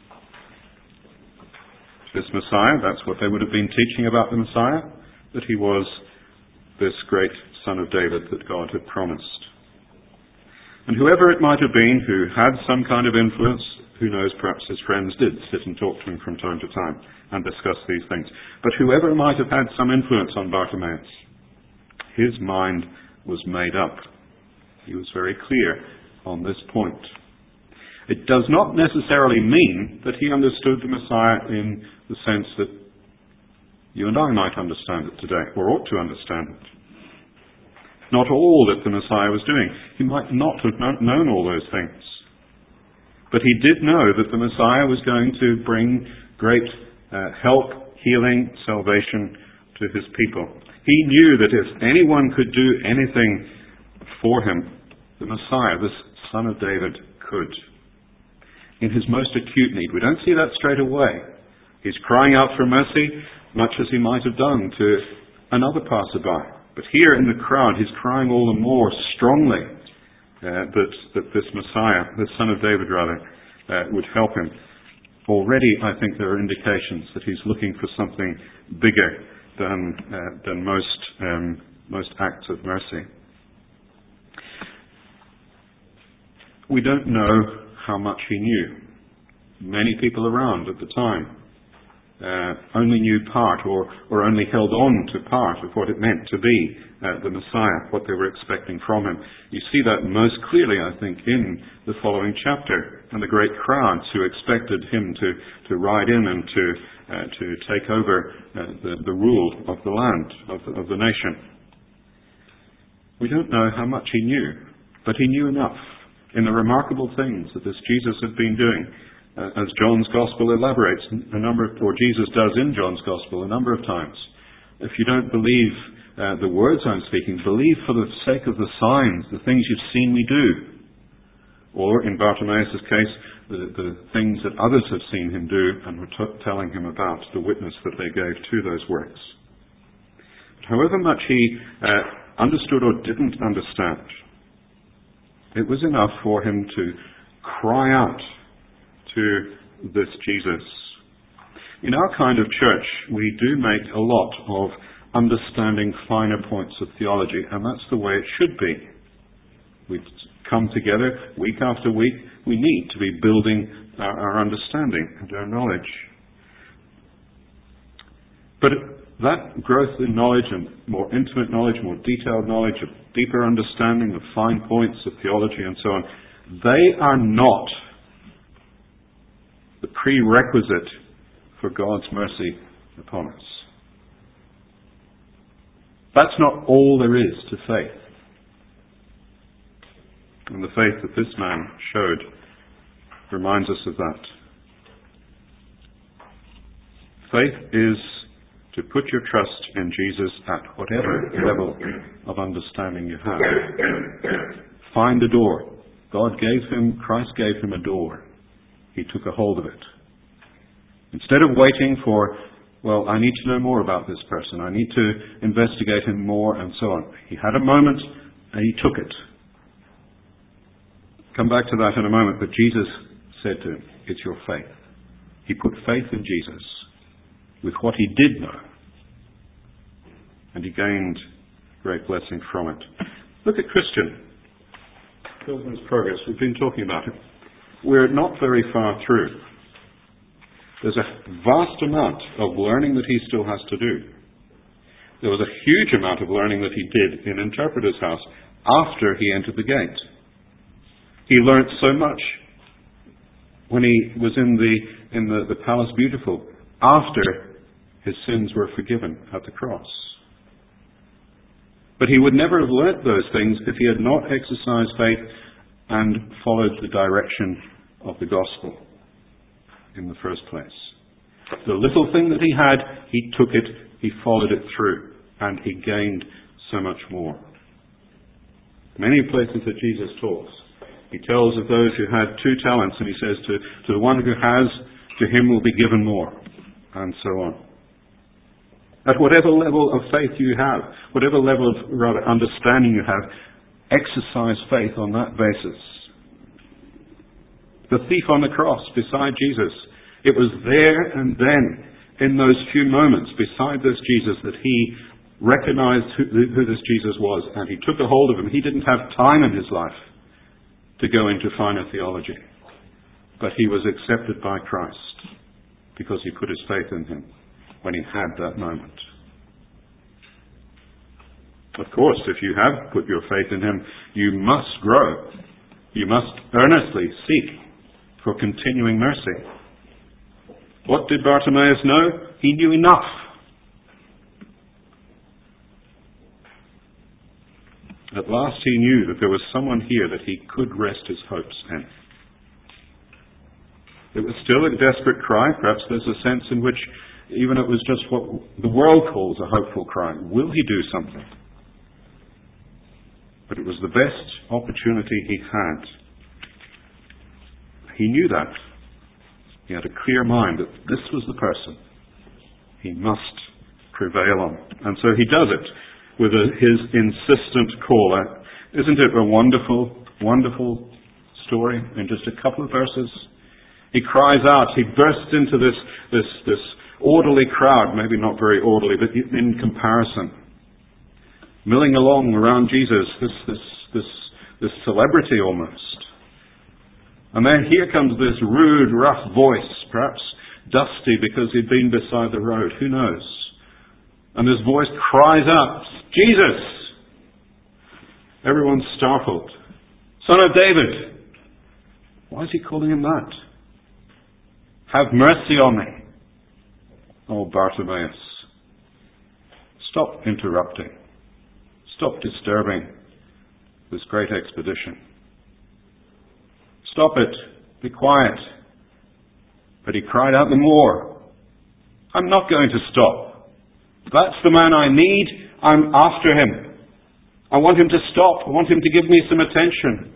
S1: This Messiah, that's what they would have been teaching about the Messiah, that he was this great Son of David that God had promised. And whoever it might have been who had some kind of influence, who knows, perhaps his friends did sit and talk to him from time to time and discuss these things. But whoever might have had some influence on Bartimaeus, his mind was made up. He was very clear on this point. It does not necessarily mean that he understood the Messiah in the sense that you and I might understand it today, or ought to understand it. Not all that the Messiah was doing. He might not have known all those things. But he did know that the Messiah was going to bring great help, healing, salvation to his people. He knew that if anyone could do anything for him, the Messiah, this Son of David, could. In his most acute need. We don't see that straight away. He's crying out for mercy, much as he might have done to another passerby. But here in the crowd, he's crying all the more strongly that this Messiah, the Son of David rather, would help him. Already, I think there are indications that he's looking for something bigger than most acts of mercy. We don't know how much he knew. Many people around at the time only knew part or only held on to part of what it meant to be the Messiah, what they were expecting from him. You see that most clearly, I think, in the following chapter, and the great crowds who expected him to ride in and to take over the rule of the land, of the nation. We don't know how much he knew, but he knew enough in the remarkable things that this Jesus had been doing, as John's Gospel elaborates or Jesus does in John's Gospel a number of times. If you don't believe the words I'm speaking, believe for the sake of the signs, the things you've seen me do. Or, in Bartimaeus' case, the things that others have seen him do and were telling him about, the witness that they gave to those works. However much he understood or didn't understand, it was enough for him to cry out to this Jesus. In our kind of church, we do make a lot of understanding finer points of theology, and that's the way it should be. We come together week after week. We need to be building our understanding and our knowledge. But that growth in knowledge and more intimate knowledge, more detailed knowledge, a deeper understanding of fine points of theology and so on, they are not the prerequisite for God's mercy upon us. That's not all there is to faith. And the faith that this man showed reminds us of that. Faith is to put your trust in Jesus at whatever level of understanding you have. Find a door. Christ gave him a door. He took a hold of it. Instead of waiting for, well, I need to know more about this person, I need to investigate him more, and so on. He had a moment, and he took it. Come back to that in a moment, but Jesus said to him, it's your faith. He put faith in Jesus with what he did know, and he gained great blessing from it. Look at Christian. Pilgrim's Progress. We've been talking about it. We're not very far through. There's a vast amount of learning that he still has to do. There was a huge amount of learning that he did in Interpreter's House after he entered the gate. He learnt so much when he was in the Palace Beautiful, after his sins were forgiven at the cross. But he would never have learnt those things if he had not exercised faith and followed the direction of the gospel in the first place. The little thing that he had, he took it, he followed it through, and he gained so much more. Many places that Jesus talks, he tells of those who had 2 talents, and he says to the one who has, to him will be given more, and so on. At whatever level of faith you have, whatever level of understanding you have, exercise faith on that basis. The thief on the cross beside Jesus, it was there and then, in those few moments beside this Jesus, that he recognized who this Jesus was, and he took a hold of him. He didn't have time in his life to go into finer theology, but he was accepted by Christ because he put his faith in him when he had that moment. Of course, if you have put your faith in him, you must grow. You must earnestly seek for continuing mercy. What did Bartimaeus know? He knew enough. At last he knew that there was someone here that he could rest his hopes in. It was still a desperate cry. Perhaps there's a sense in which even it was just what the world calls a hopeful cry. Will he do something? But it was the best opportunity he had. He knew that. He had a clear mind that this was the person he must prevail on. And so he does it with his insistent call. Isn't it a wonderful, wonderful story in just a couple of verses? He cries out, he bursts into this orderly crowd, maybe not very orderly, but in comparison. Milling along around Jesus, this celebrity almost. And then here comes this rude, rough voice, perhaps dusty because he'd been beside the road, who knows? And this voice cries out, Jesus! Everyone's startled. Son of David! Why is he calling him that? Have mercy on me. Oh, Bartimaeus. Stop interrupting. Stop disturbing this great expedition. Stop it. Be quiet. But he cried out the more. I'm not going to stop. That's the man I need. I'm after him. I want him to stop. I want him to give me some attention.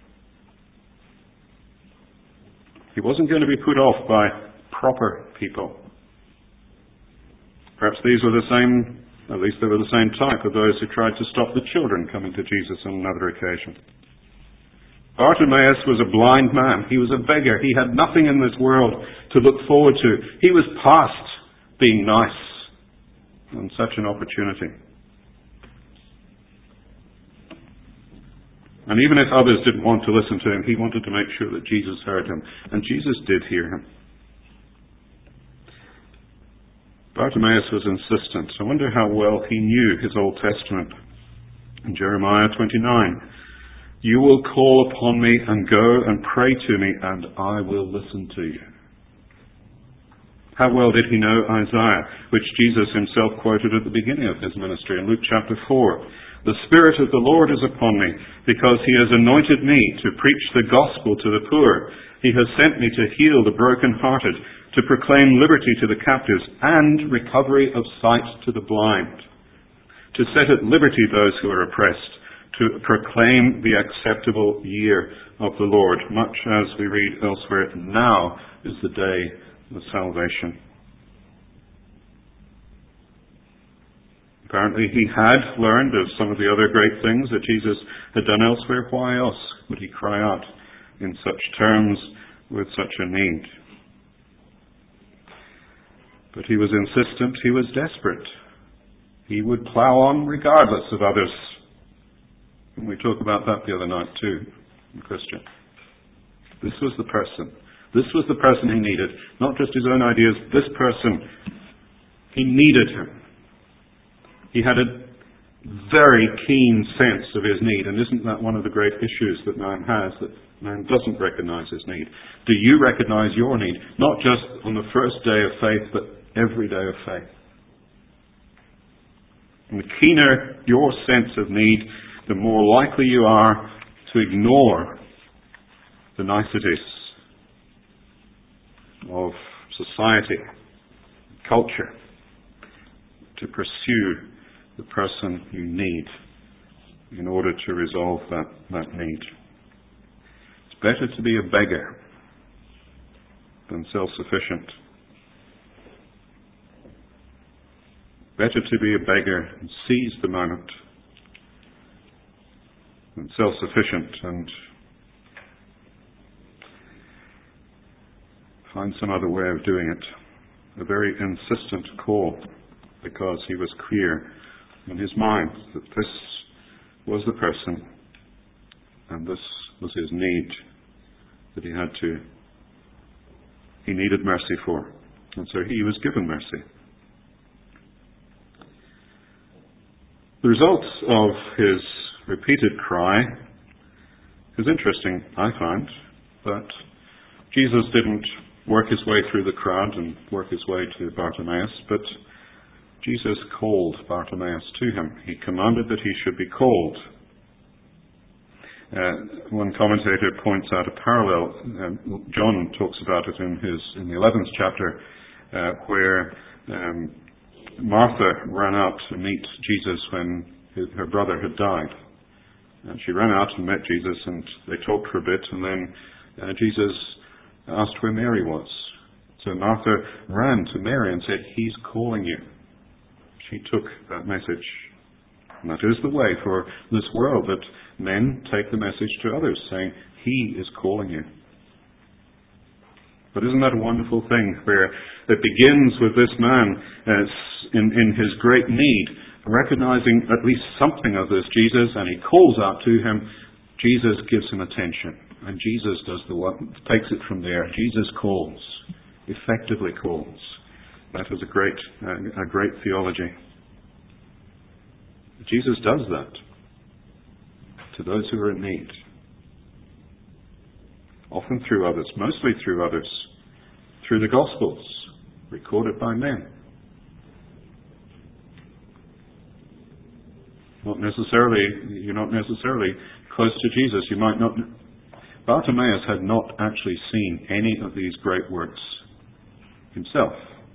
S1: He wasn't going to be put off by proper people. Perhaps these were the same, at least they were the same type of those who tried to stop the children coming to Jesus on another occasion. Bartimaeus was a blind man. He was a beggar. He had nothing in this world to look forward to. He was past being nice on such an opportunity. And even if others didn't want to listen to him, he wanted to make sure that Jesus heard him. And Jesus did hear him. Bartimaeus was insistent. I wonder how well he knew his Old Testament. In Jeremiah 29, you will call upon me and go and pray to me, and I will listen to you. How well did he know Isaiah, which Jesus himself quoted at the beginning of his ministry in Luke chapter 4. The Spirit of the Lord is upon me, because he has anointed me to preach the gospel to the poor. He has sent me to heal the brokenhearted, to proclaim liberty to the captives, and recovery of sight to the blind, to set at liberty those who are oppressed, to proclaim the acceptable year of the Lord. Much as we read elsewhere, now is the day of salvation. Apparently he had learned of some of the other great things that Jesus had done elsewhere. Why else would he cry out in such terms with such a need? But he was insistent, he was desperate. He would plough on regardless of others. And we talked about that the other night too, in Christian. This was the person. This was the person he needed. Not just his own ideas. This person, he needed him. He had a very keen sense of his need. And isn't that one of the great issues that man has, that man doesn't recognize his need? Do you recognize your need? Not just on the first day of faith, but every day of faith. And the keener your sense of need, the more likely you are to ignore the niceties of society, culture, to pursue the person you need in order to resolve that need. It's better to be a beggar than self-sufficient. Better to be a beggar and seize the moment than self-sufficient and find some other way of doing it. A very insistent call, because he was clear in his mind that this was the person and this was his need that he needed mercy for. And so he was given mercy. The result of his repeated cry is interesting, I find, but Jesus didn't work his way through the crowd and work his way to Bartimaeus, but Jesus called Bartimaeus to him. He commanded that he should be called. One commentator points out a parallel. John talks about it in the 11th chapter, where Martha ran out to meet Jesus when her brother had died. And she ran out and met Jesus, and they talked for a bit, and then Jesus asked where Mary was. So Martha ran to Mary and said, "He's calling you." She took that message. And that is the way for this world, that men take the message to others, saying, "He is calling you." But isn't that a wonderful thing, where it begins with this man in his great need, recognizing at least something of this Jesus, and he calls out to him. Jesus gives him attention, and Jesus does the work, takes it from there. Jesus calls, effectively calls. That is a great theology. Jesus does that to those who are in need. Often through others, mostly through others, through the Gospels, recorded by men. You're not necessarily close to Jesus. You might not, Bartimaeus had not actually seen any of these great works himself.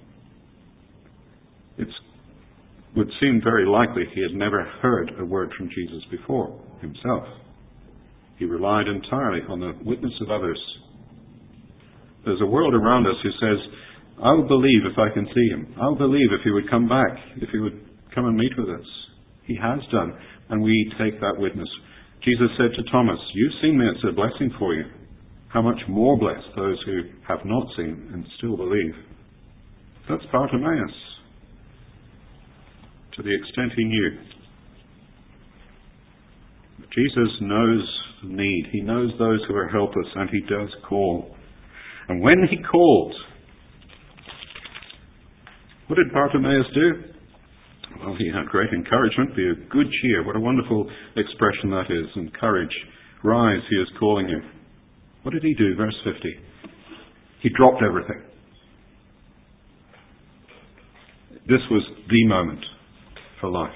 S1: It would seem very likely he had never heard a word from Jesus before himself. He relied entirely on the witness of others. There's a world around us who says, I will believe if I can see him. I will believe if he would come back, if he would come and meet with us. He has done, and we take that witness. Jesus said to Thomas, you've seen me, it's a blessing for you. How much more blessed those who have not seen and still believe. That's Bartimaeus, to the extent he knew. Jesus knows the need. He knows those who are helpless, and he does call. And when he called, what did Bartimaeus do? Well, he had great encouragement, be of good cheer. What a wonderful expression that is, and courage. Rise, he is calling you. What did he do? Verse 50. He dropped everything. This was the moment for life.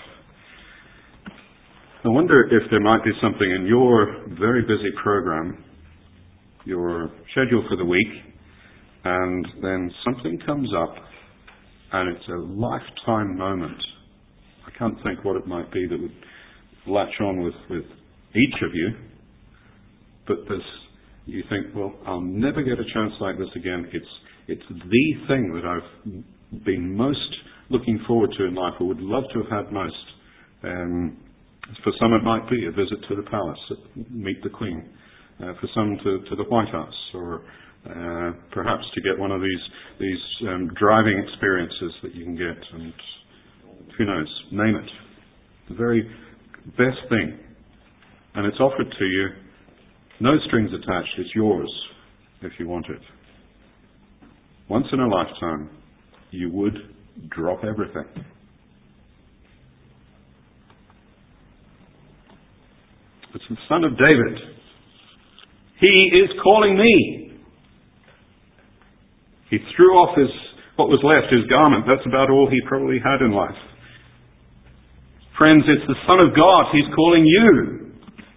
S1: I wonder if there might be something in your very busy program, your schedule for the week, and then something comes up and it's a lifetime moment. I can't think what it might be that would latch on with each of you, but you think, well, I'll never get a chance like this again. It's the thing that I've been most looking forward to in life, or would love to have had most. For some it might be a visit to the palace, meet the Queen. For some to the White House, or perhaps to get one of these driving experiences that you can get, and who knows, name it. The very best thing. And it's offered to you, no strings attached, it's yours if you want it. Once in a lifetime, you would drop everything. It's the Son of David. He is calling me. He threw off what was left, his garment. That's about all he probably had in life. Friends, it's the Son of God. He's calling you.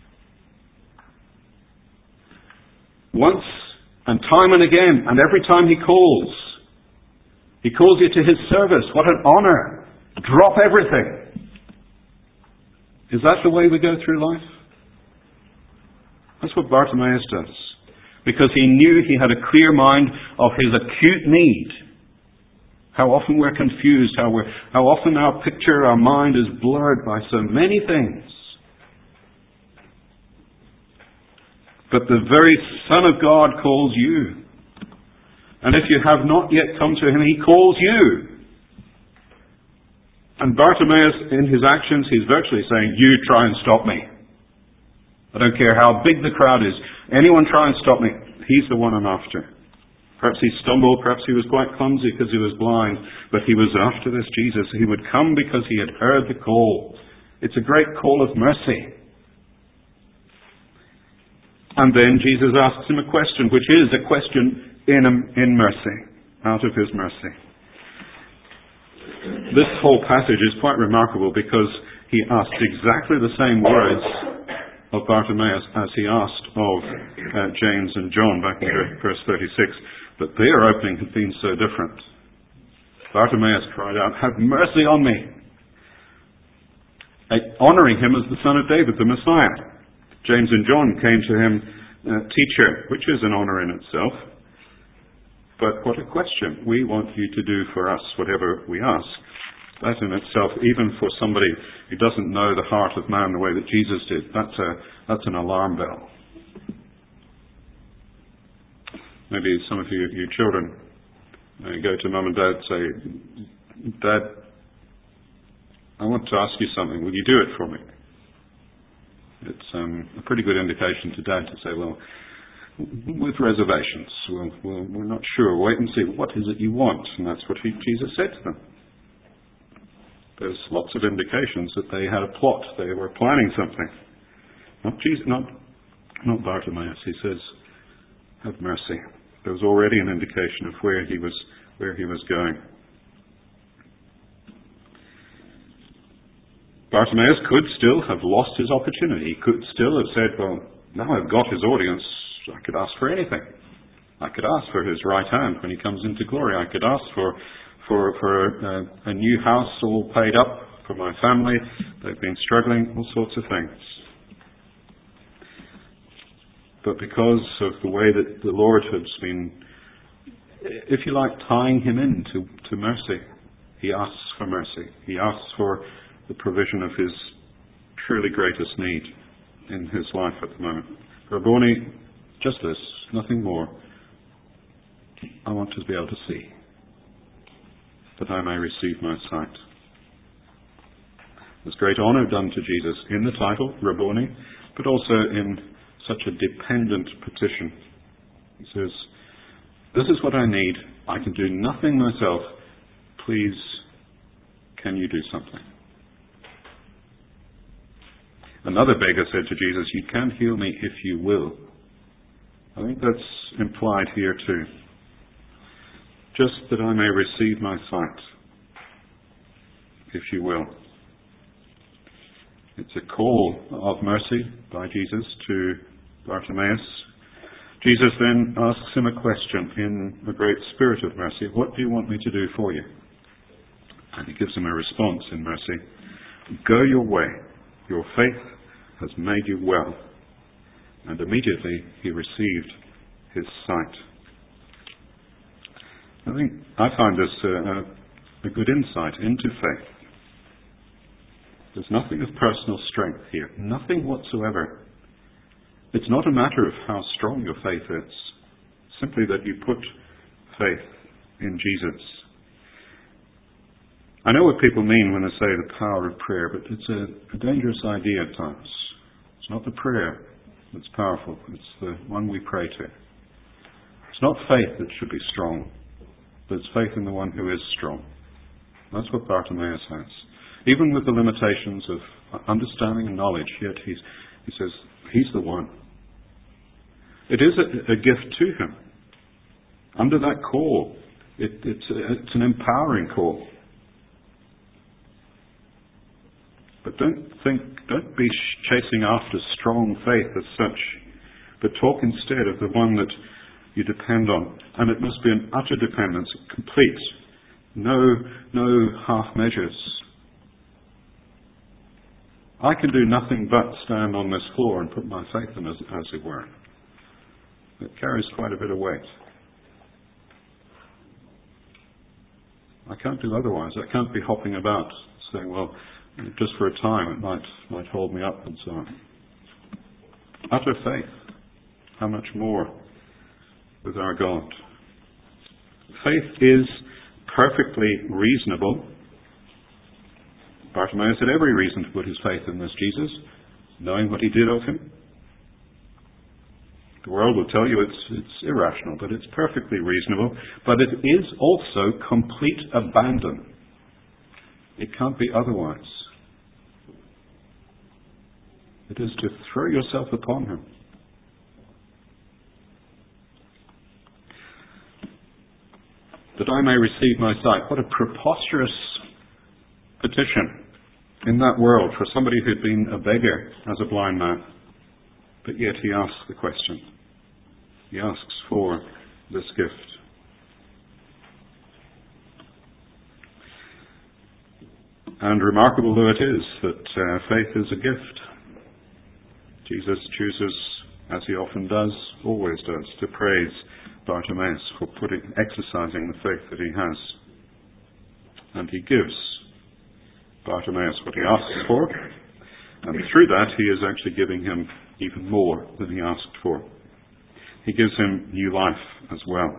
S1: Once and time and again, and every time he calls you to his service. What an honor. Drop everything. Is that the way we go through life? That's what Bartimaeus does. Because he knew he had a clear mind of his acute need. How often we're confused, how often our mind is blurred by so many things. But the very Son of God calls you. And if you have not yet come to him, he calls you. And Bartimaeus, in his actions, he's virtually saying, you try and stop me. I don't care how big the crowd is. Anyone try and stop me. He's the one I'm after. Perhaps he stumbled. Perhaps he was quite clumsy because he was blind. But he was after this Jesus. He would come because he had heard the call. It's a great call of mercy. And then Jesus asks him a question, which is a question in mercy, out of his mercy. This whole passage is quite remarkable because he asked exactly the same words of Bartimaeus as he asked of James and John back in verse 36. But their opening had been so different. Bartimaeus cried out, have mercy on me. Honouring him as the Son of David, the Messiah. James and John came to him, teacher, which is an honour in itself. But what a question. We want you to do for us whatever we ask. That in itself, even for somebody who doesn't know the heart of man the way that Jesus did, that's an alarm bell. Maybe some of you children go to mum and dad and say, Dad, I want to ask you something. Will you do it for me? It's a pretty good indication to dad to say, well, with reservations. We're not sure. Wait and see. What is it you want? And that's what Jesus said to them. There's lots of indications that they had a plot. They were planning something. Not Jesus, not Bartimaeus. He says, have mercy. There was already an indication of where he was going. Bartimaeus could still have lost his opportunity. He could still have said, well, now I've got his audience. for anything. I could ask for his right hand when he comes into glory. I could ask for a new house all paid up for my family. They've been struggling, all sorts of things. But because of the way that the Lord has been, if you like, tying him into mercy, he asks for mercy. He asks for the provision of his truly greatest need in his life at the moment. Rabboni, just this, nothing more. I want to be able to see, that I may receive my sight. There's great honour done to Jesus in the title, Rabboni, but also in such a dependent petition. He says, this is what I need. I can do nothing myself. Please, can you do something? Another beggar said to Jesus, you can heal me if you will. I think that's implied here too. Just that I may receive my sight, if you will. It's a call of mercy by Jesus to Bartimaeus. Jesus then asks him a question in a great spirit of mercy. What do you want me to do for you? And he gives him a response in mercy. Go your way. Your faith has made you well. And immediately he received his sight. I find this a good insight into faith. There's nothing of personal strength here. Nothing whatsoever. It's not a matter of how strong your faith is. Simply that you put faith in Jesus. I know what people mean when they say the power of prayer, but it's a dangerous idea at times. It's not the prayer that's powerful. It's the one we pray to. It's not faith that should be strong, but it's faith in the one who is strong. That's what Bartimaeus has. Even with the limitations of understanding and knowledge, yet he says, he's the one. It is a gift to him. Under that call, it's an empowering call. But don't be chasing after strong faith as such, but talk instead of the one that you depend on. And it must be an utter dependence, complete. No half measures. I can do nothing but stand on this floor and put my faith in as it were. It carries quite a bit of weight. I can't do otherwise. I can't be hopping about saying, well, just for a time it might hold me up and so on. Utter faith. How much more with our God? Faith is perfectly reasonable. Bartimaeus had every reason to put his faith in this Jesus, knowing what he did of him. The world will tell you it's irrational, but it's perfectly reasonable. But it is also complete abandon. It can't be otherwise. It is to throw yourself upon him. That I may receive my sight. What a preposterous petition in that world for somebody who'd been a beggar as a blind man. But yet he asks the question. He asks for this gift. And remarkable though it is that faith is a gift. Jesus chooses, as he often does, always does, to praise Bartimaeus for exercising the faith that he has. And he gives Bartimaeus what he asks for, and through that he is actually giving him even more than he asked for. He gives him new life as well.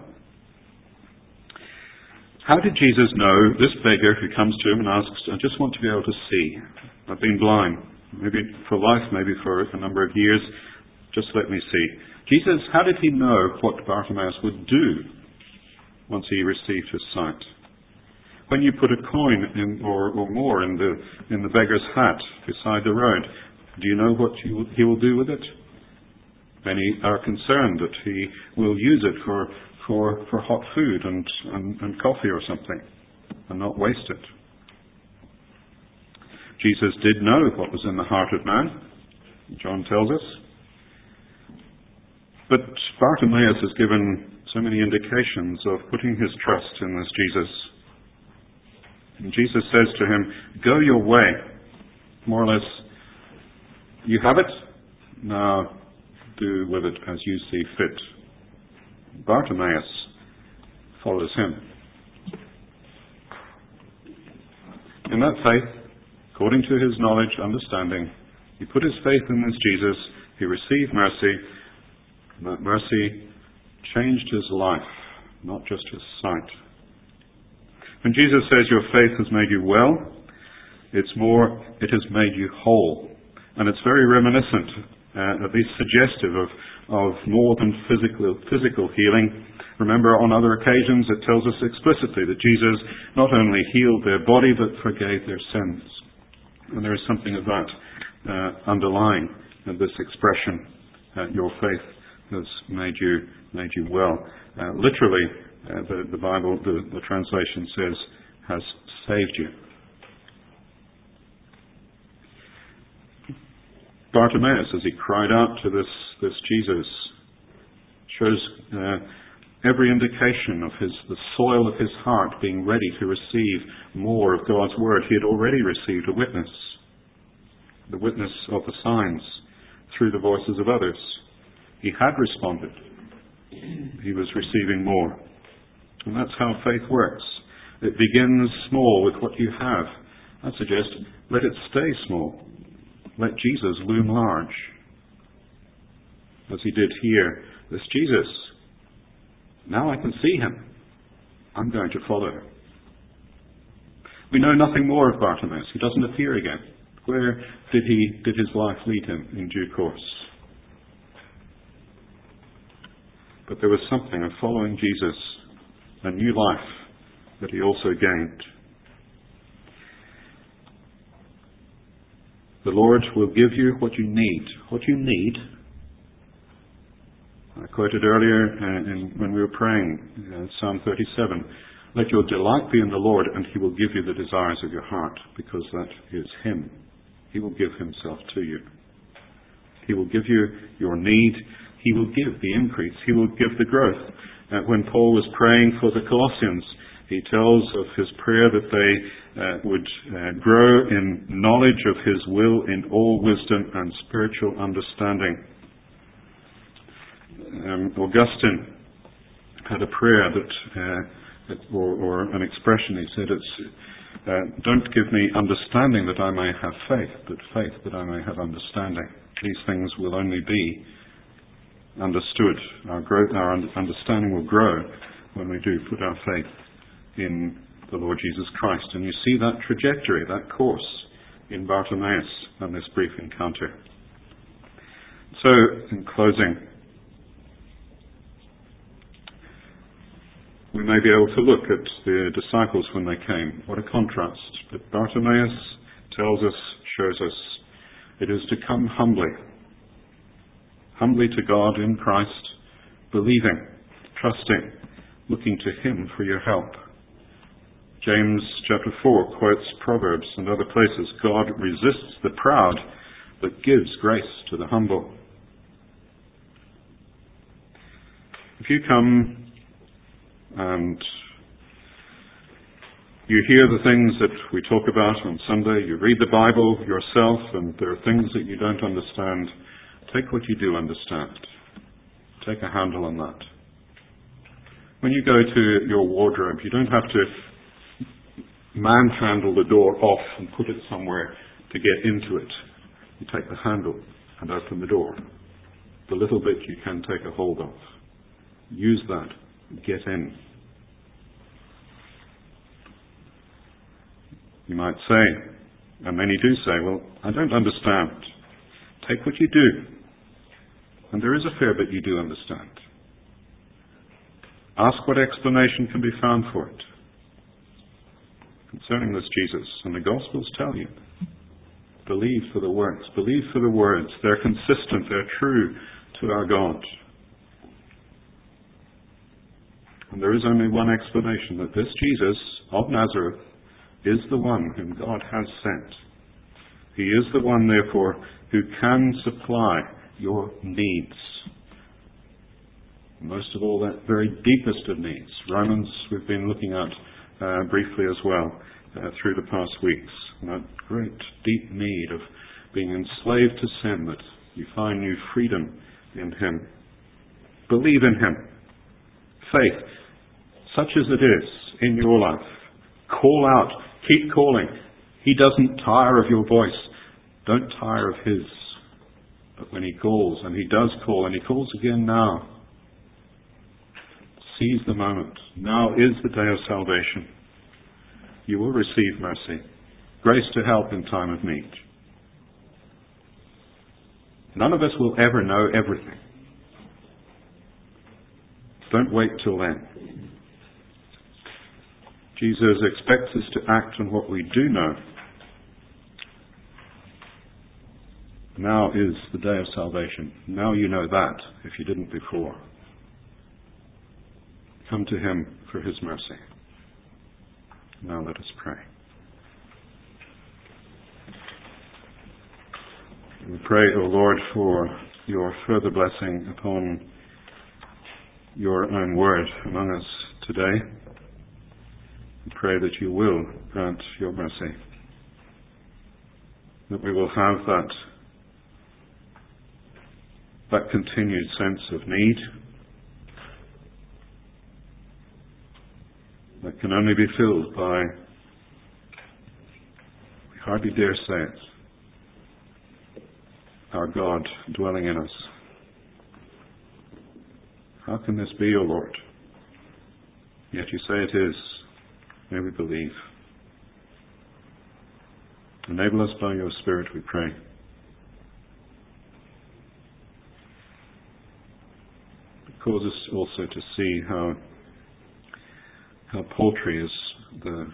S1: How did Jesus know this beggar who comes to him and asks, I just want to be able to see. I've been blind, maybe for life, maybe for a number of years. Just let me see. Jesus, how did he know what Bartimaeus would do once he received his sight? When you put a coin in, or more in the beggar's hat beside the road, do you know what he will do with it? Many are concerned that he will use it for hot food and coffee or something, and not waste it. Jesus did know what was in the heart of man, John tells us. But Bartimaeus is given so many indications of putting his trust in this Jesus. And Jesus says to him, "Go your way." More or less, you have it, now do with it as you see fit. Bartimaeus follows him. In that faith, according to his knowledge, understanding, he put his faith in this Jesus, he received mercy, and that mercy changed his life, not just his sight. When Jesus says your faith has made you well, it's more, it has made you whole. And it's very reminiscent, at least suggestive of more than physical healing. Remember, on other occasions it tells us explicitly that Jesus not only healed their body but forgave their sins. And there is something of that underlying this expression, your faith has made you well. Literally, the Bible, the translation says, has saved you. Bartimaeus, as he cried out to this Jesus, shows every indication of the soil of his heart being ready to receive more of God's word. He had already received a witness, the witness of the signs through the voices of others. He had responded. He was receiving more. And that's how faith works. It begins small with what you have. I suggest let it stay small. Let Jesus loom large. As he did here, this Jesus, now I can see him. I'm going to follow him. We know nothing more of Bartimaeus. He doesn't appear again. Where did his life lead him in due course? But there was something of following Jesus, a new life that he also gained. The Lord will give you what you need. What you need, I quoted earlier when we were praying, Psalm 37, let your delight be in the Lord and he will give you the desires of your heart, because that is him. He will give himself to you. He will give you your need. He will give the increase. He will give the growth. When Paul was praying for the Colossians, he tells of his prayer that they would grow in knowledge of his will in all wisdom and spiritual understanding. Augustine had a prayer or an expression. He said, don't give me understanding that I may have faith, but faith that I may have understanding. These things will only be understood. Our understanding will grow when we do put our faith in the Lord Jesus Christ. And you see that trajectory, that course in Bartimaeus and this brief encounter. So, in closing, we may be able to look at the disciples when they came. What a contrast. But Bartimaeus tells us, shows us, it is to come humbly to God in Christ, believing, trusting, looking to him for your help. James chapter 4 quotes Proverbs and other places. God resists the proud, but gives grace to the humble. If you come and you hear the things that we talk about on Sunday, you read the Bible yourself, and there are things that you don't understand, take what you do understand. Take a handle on that. When you go to your wardrobe, you don't have to manhandle the door off and put it somewhere to get into it. You take the handle and open the door. The little bit you can take a hold of. Use that. Get in. You might say, and many do say, well, I don't understand. Take what you do. And there is a fair bit you do understand. Ask what explanation can be found for it. Concerning this Jesus, and the Gospels tell you, believe for the works, believe for the words. They're consistent, they're true to our God. And there is only one explanation, that this Jesus of Nazareth is the one whom God has sent. He is the one, therefore, who can supply your needs. Most of all, that very deepest of needs. Romans we've been looking at briefly as well through the past weeks. And that great deep need of being enslaved to sin, that you find new freedom in Him. Believe in Him. Faith, such as it is in your life. Call out. Keep calling. He doesn't tire of your voice. Don't tire of His. But when He calls, and He does call, and He calls again now, seize the moment. Now is the day of salvation. You will receive mercy, grace to help in time of need. None of us will ever know everything. Don't wait till then. Jesus expects us to act on what we do know. Now is the day of salvation. Now you know that, if you didn't before. Come to Him for His mercy. Now let us pray. We pray, O Lord, for your further blessing upon your own word among us today. We pray that you will grant your mercy, that we will have that continued sense of need that can only be filled by, we hardly dare say it, our God dwelling in us. How can this be, O Lord? Yet you say it is. May we believe. Enable us by your Spirit, we pray. Cause us also to see how paltry is the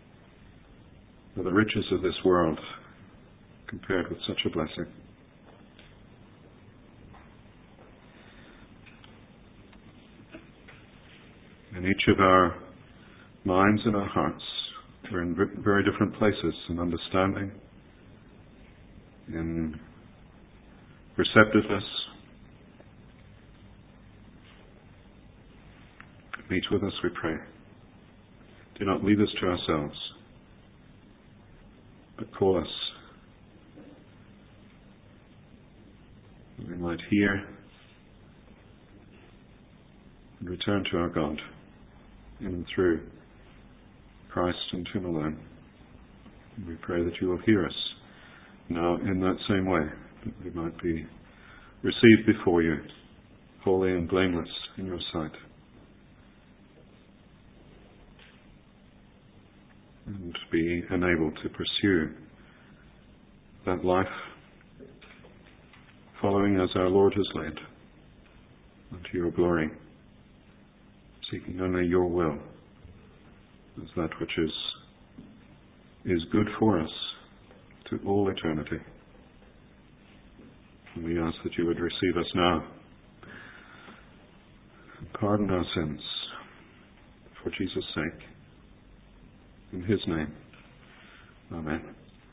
S1: riches of this world compared with such a blessing. In each of our minds and our hearts, we're in very different places in understanding, in receptiveness. Meet with us, we pray. Do not leave us to ourselves, but call us that we might hear and return to our God in and through Christ and Him alone. We pray that you will hear us now in that same way, that we might be received before you, holy and blameless in your sight. And be enabled to pursue that life following as our Lord has led unto your glory, seeking only your will as that which is good for us to all eternity. And we ask that you would receive us now and pardon our sins for Jesus' sake. In His name. Amen.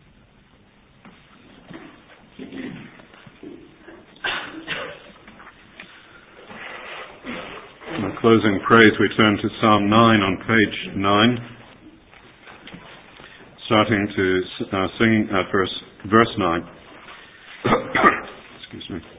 S1: In our closing praise, we turn to Psalm 9 on page 9, starting to singing at verse 9. Excuse me.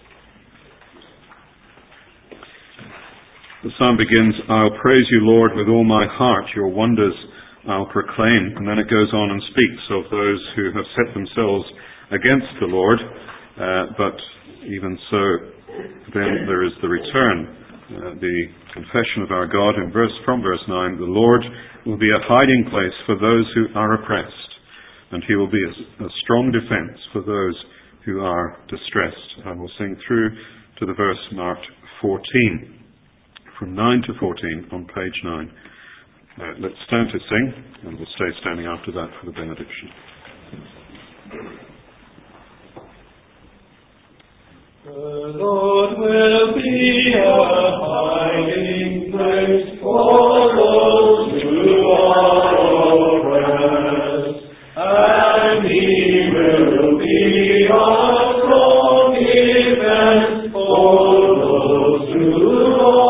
S1: The psalm begins, I'll praise you, Lord, with all my heart. Your wonders I'll proclaim. And then it goes on and speaks of those who have set themselves against the Lord. But even so, then there is the return, the confession of our God from verse 9. The Lord will be a hiding place for those who are oppressed, and He will be a strong defense for those who are distressed. I will sing through to the verse marked 14, from 9 to 14 on page 9. Let's stand to sing, and we'll stay standing after that for the benediction.
S2: The Lord will be a hiding place for those who are oppressed, and He will be a strong defense for those who are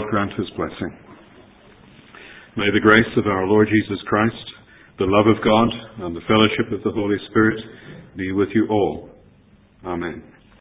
S1: grant his blessing. May the grace of our Lord Jesus Christ, the love of God, and the fellowship of the Holy Spirit be with you all. Amen.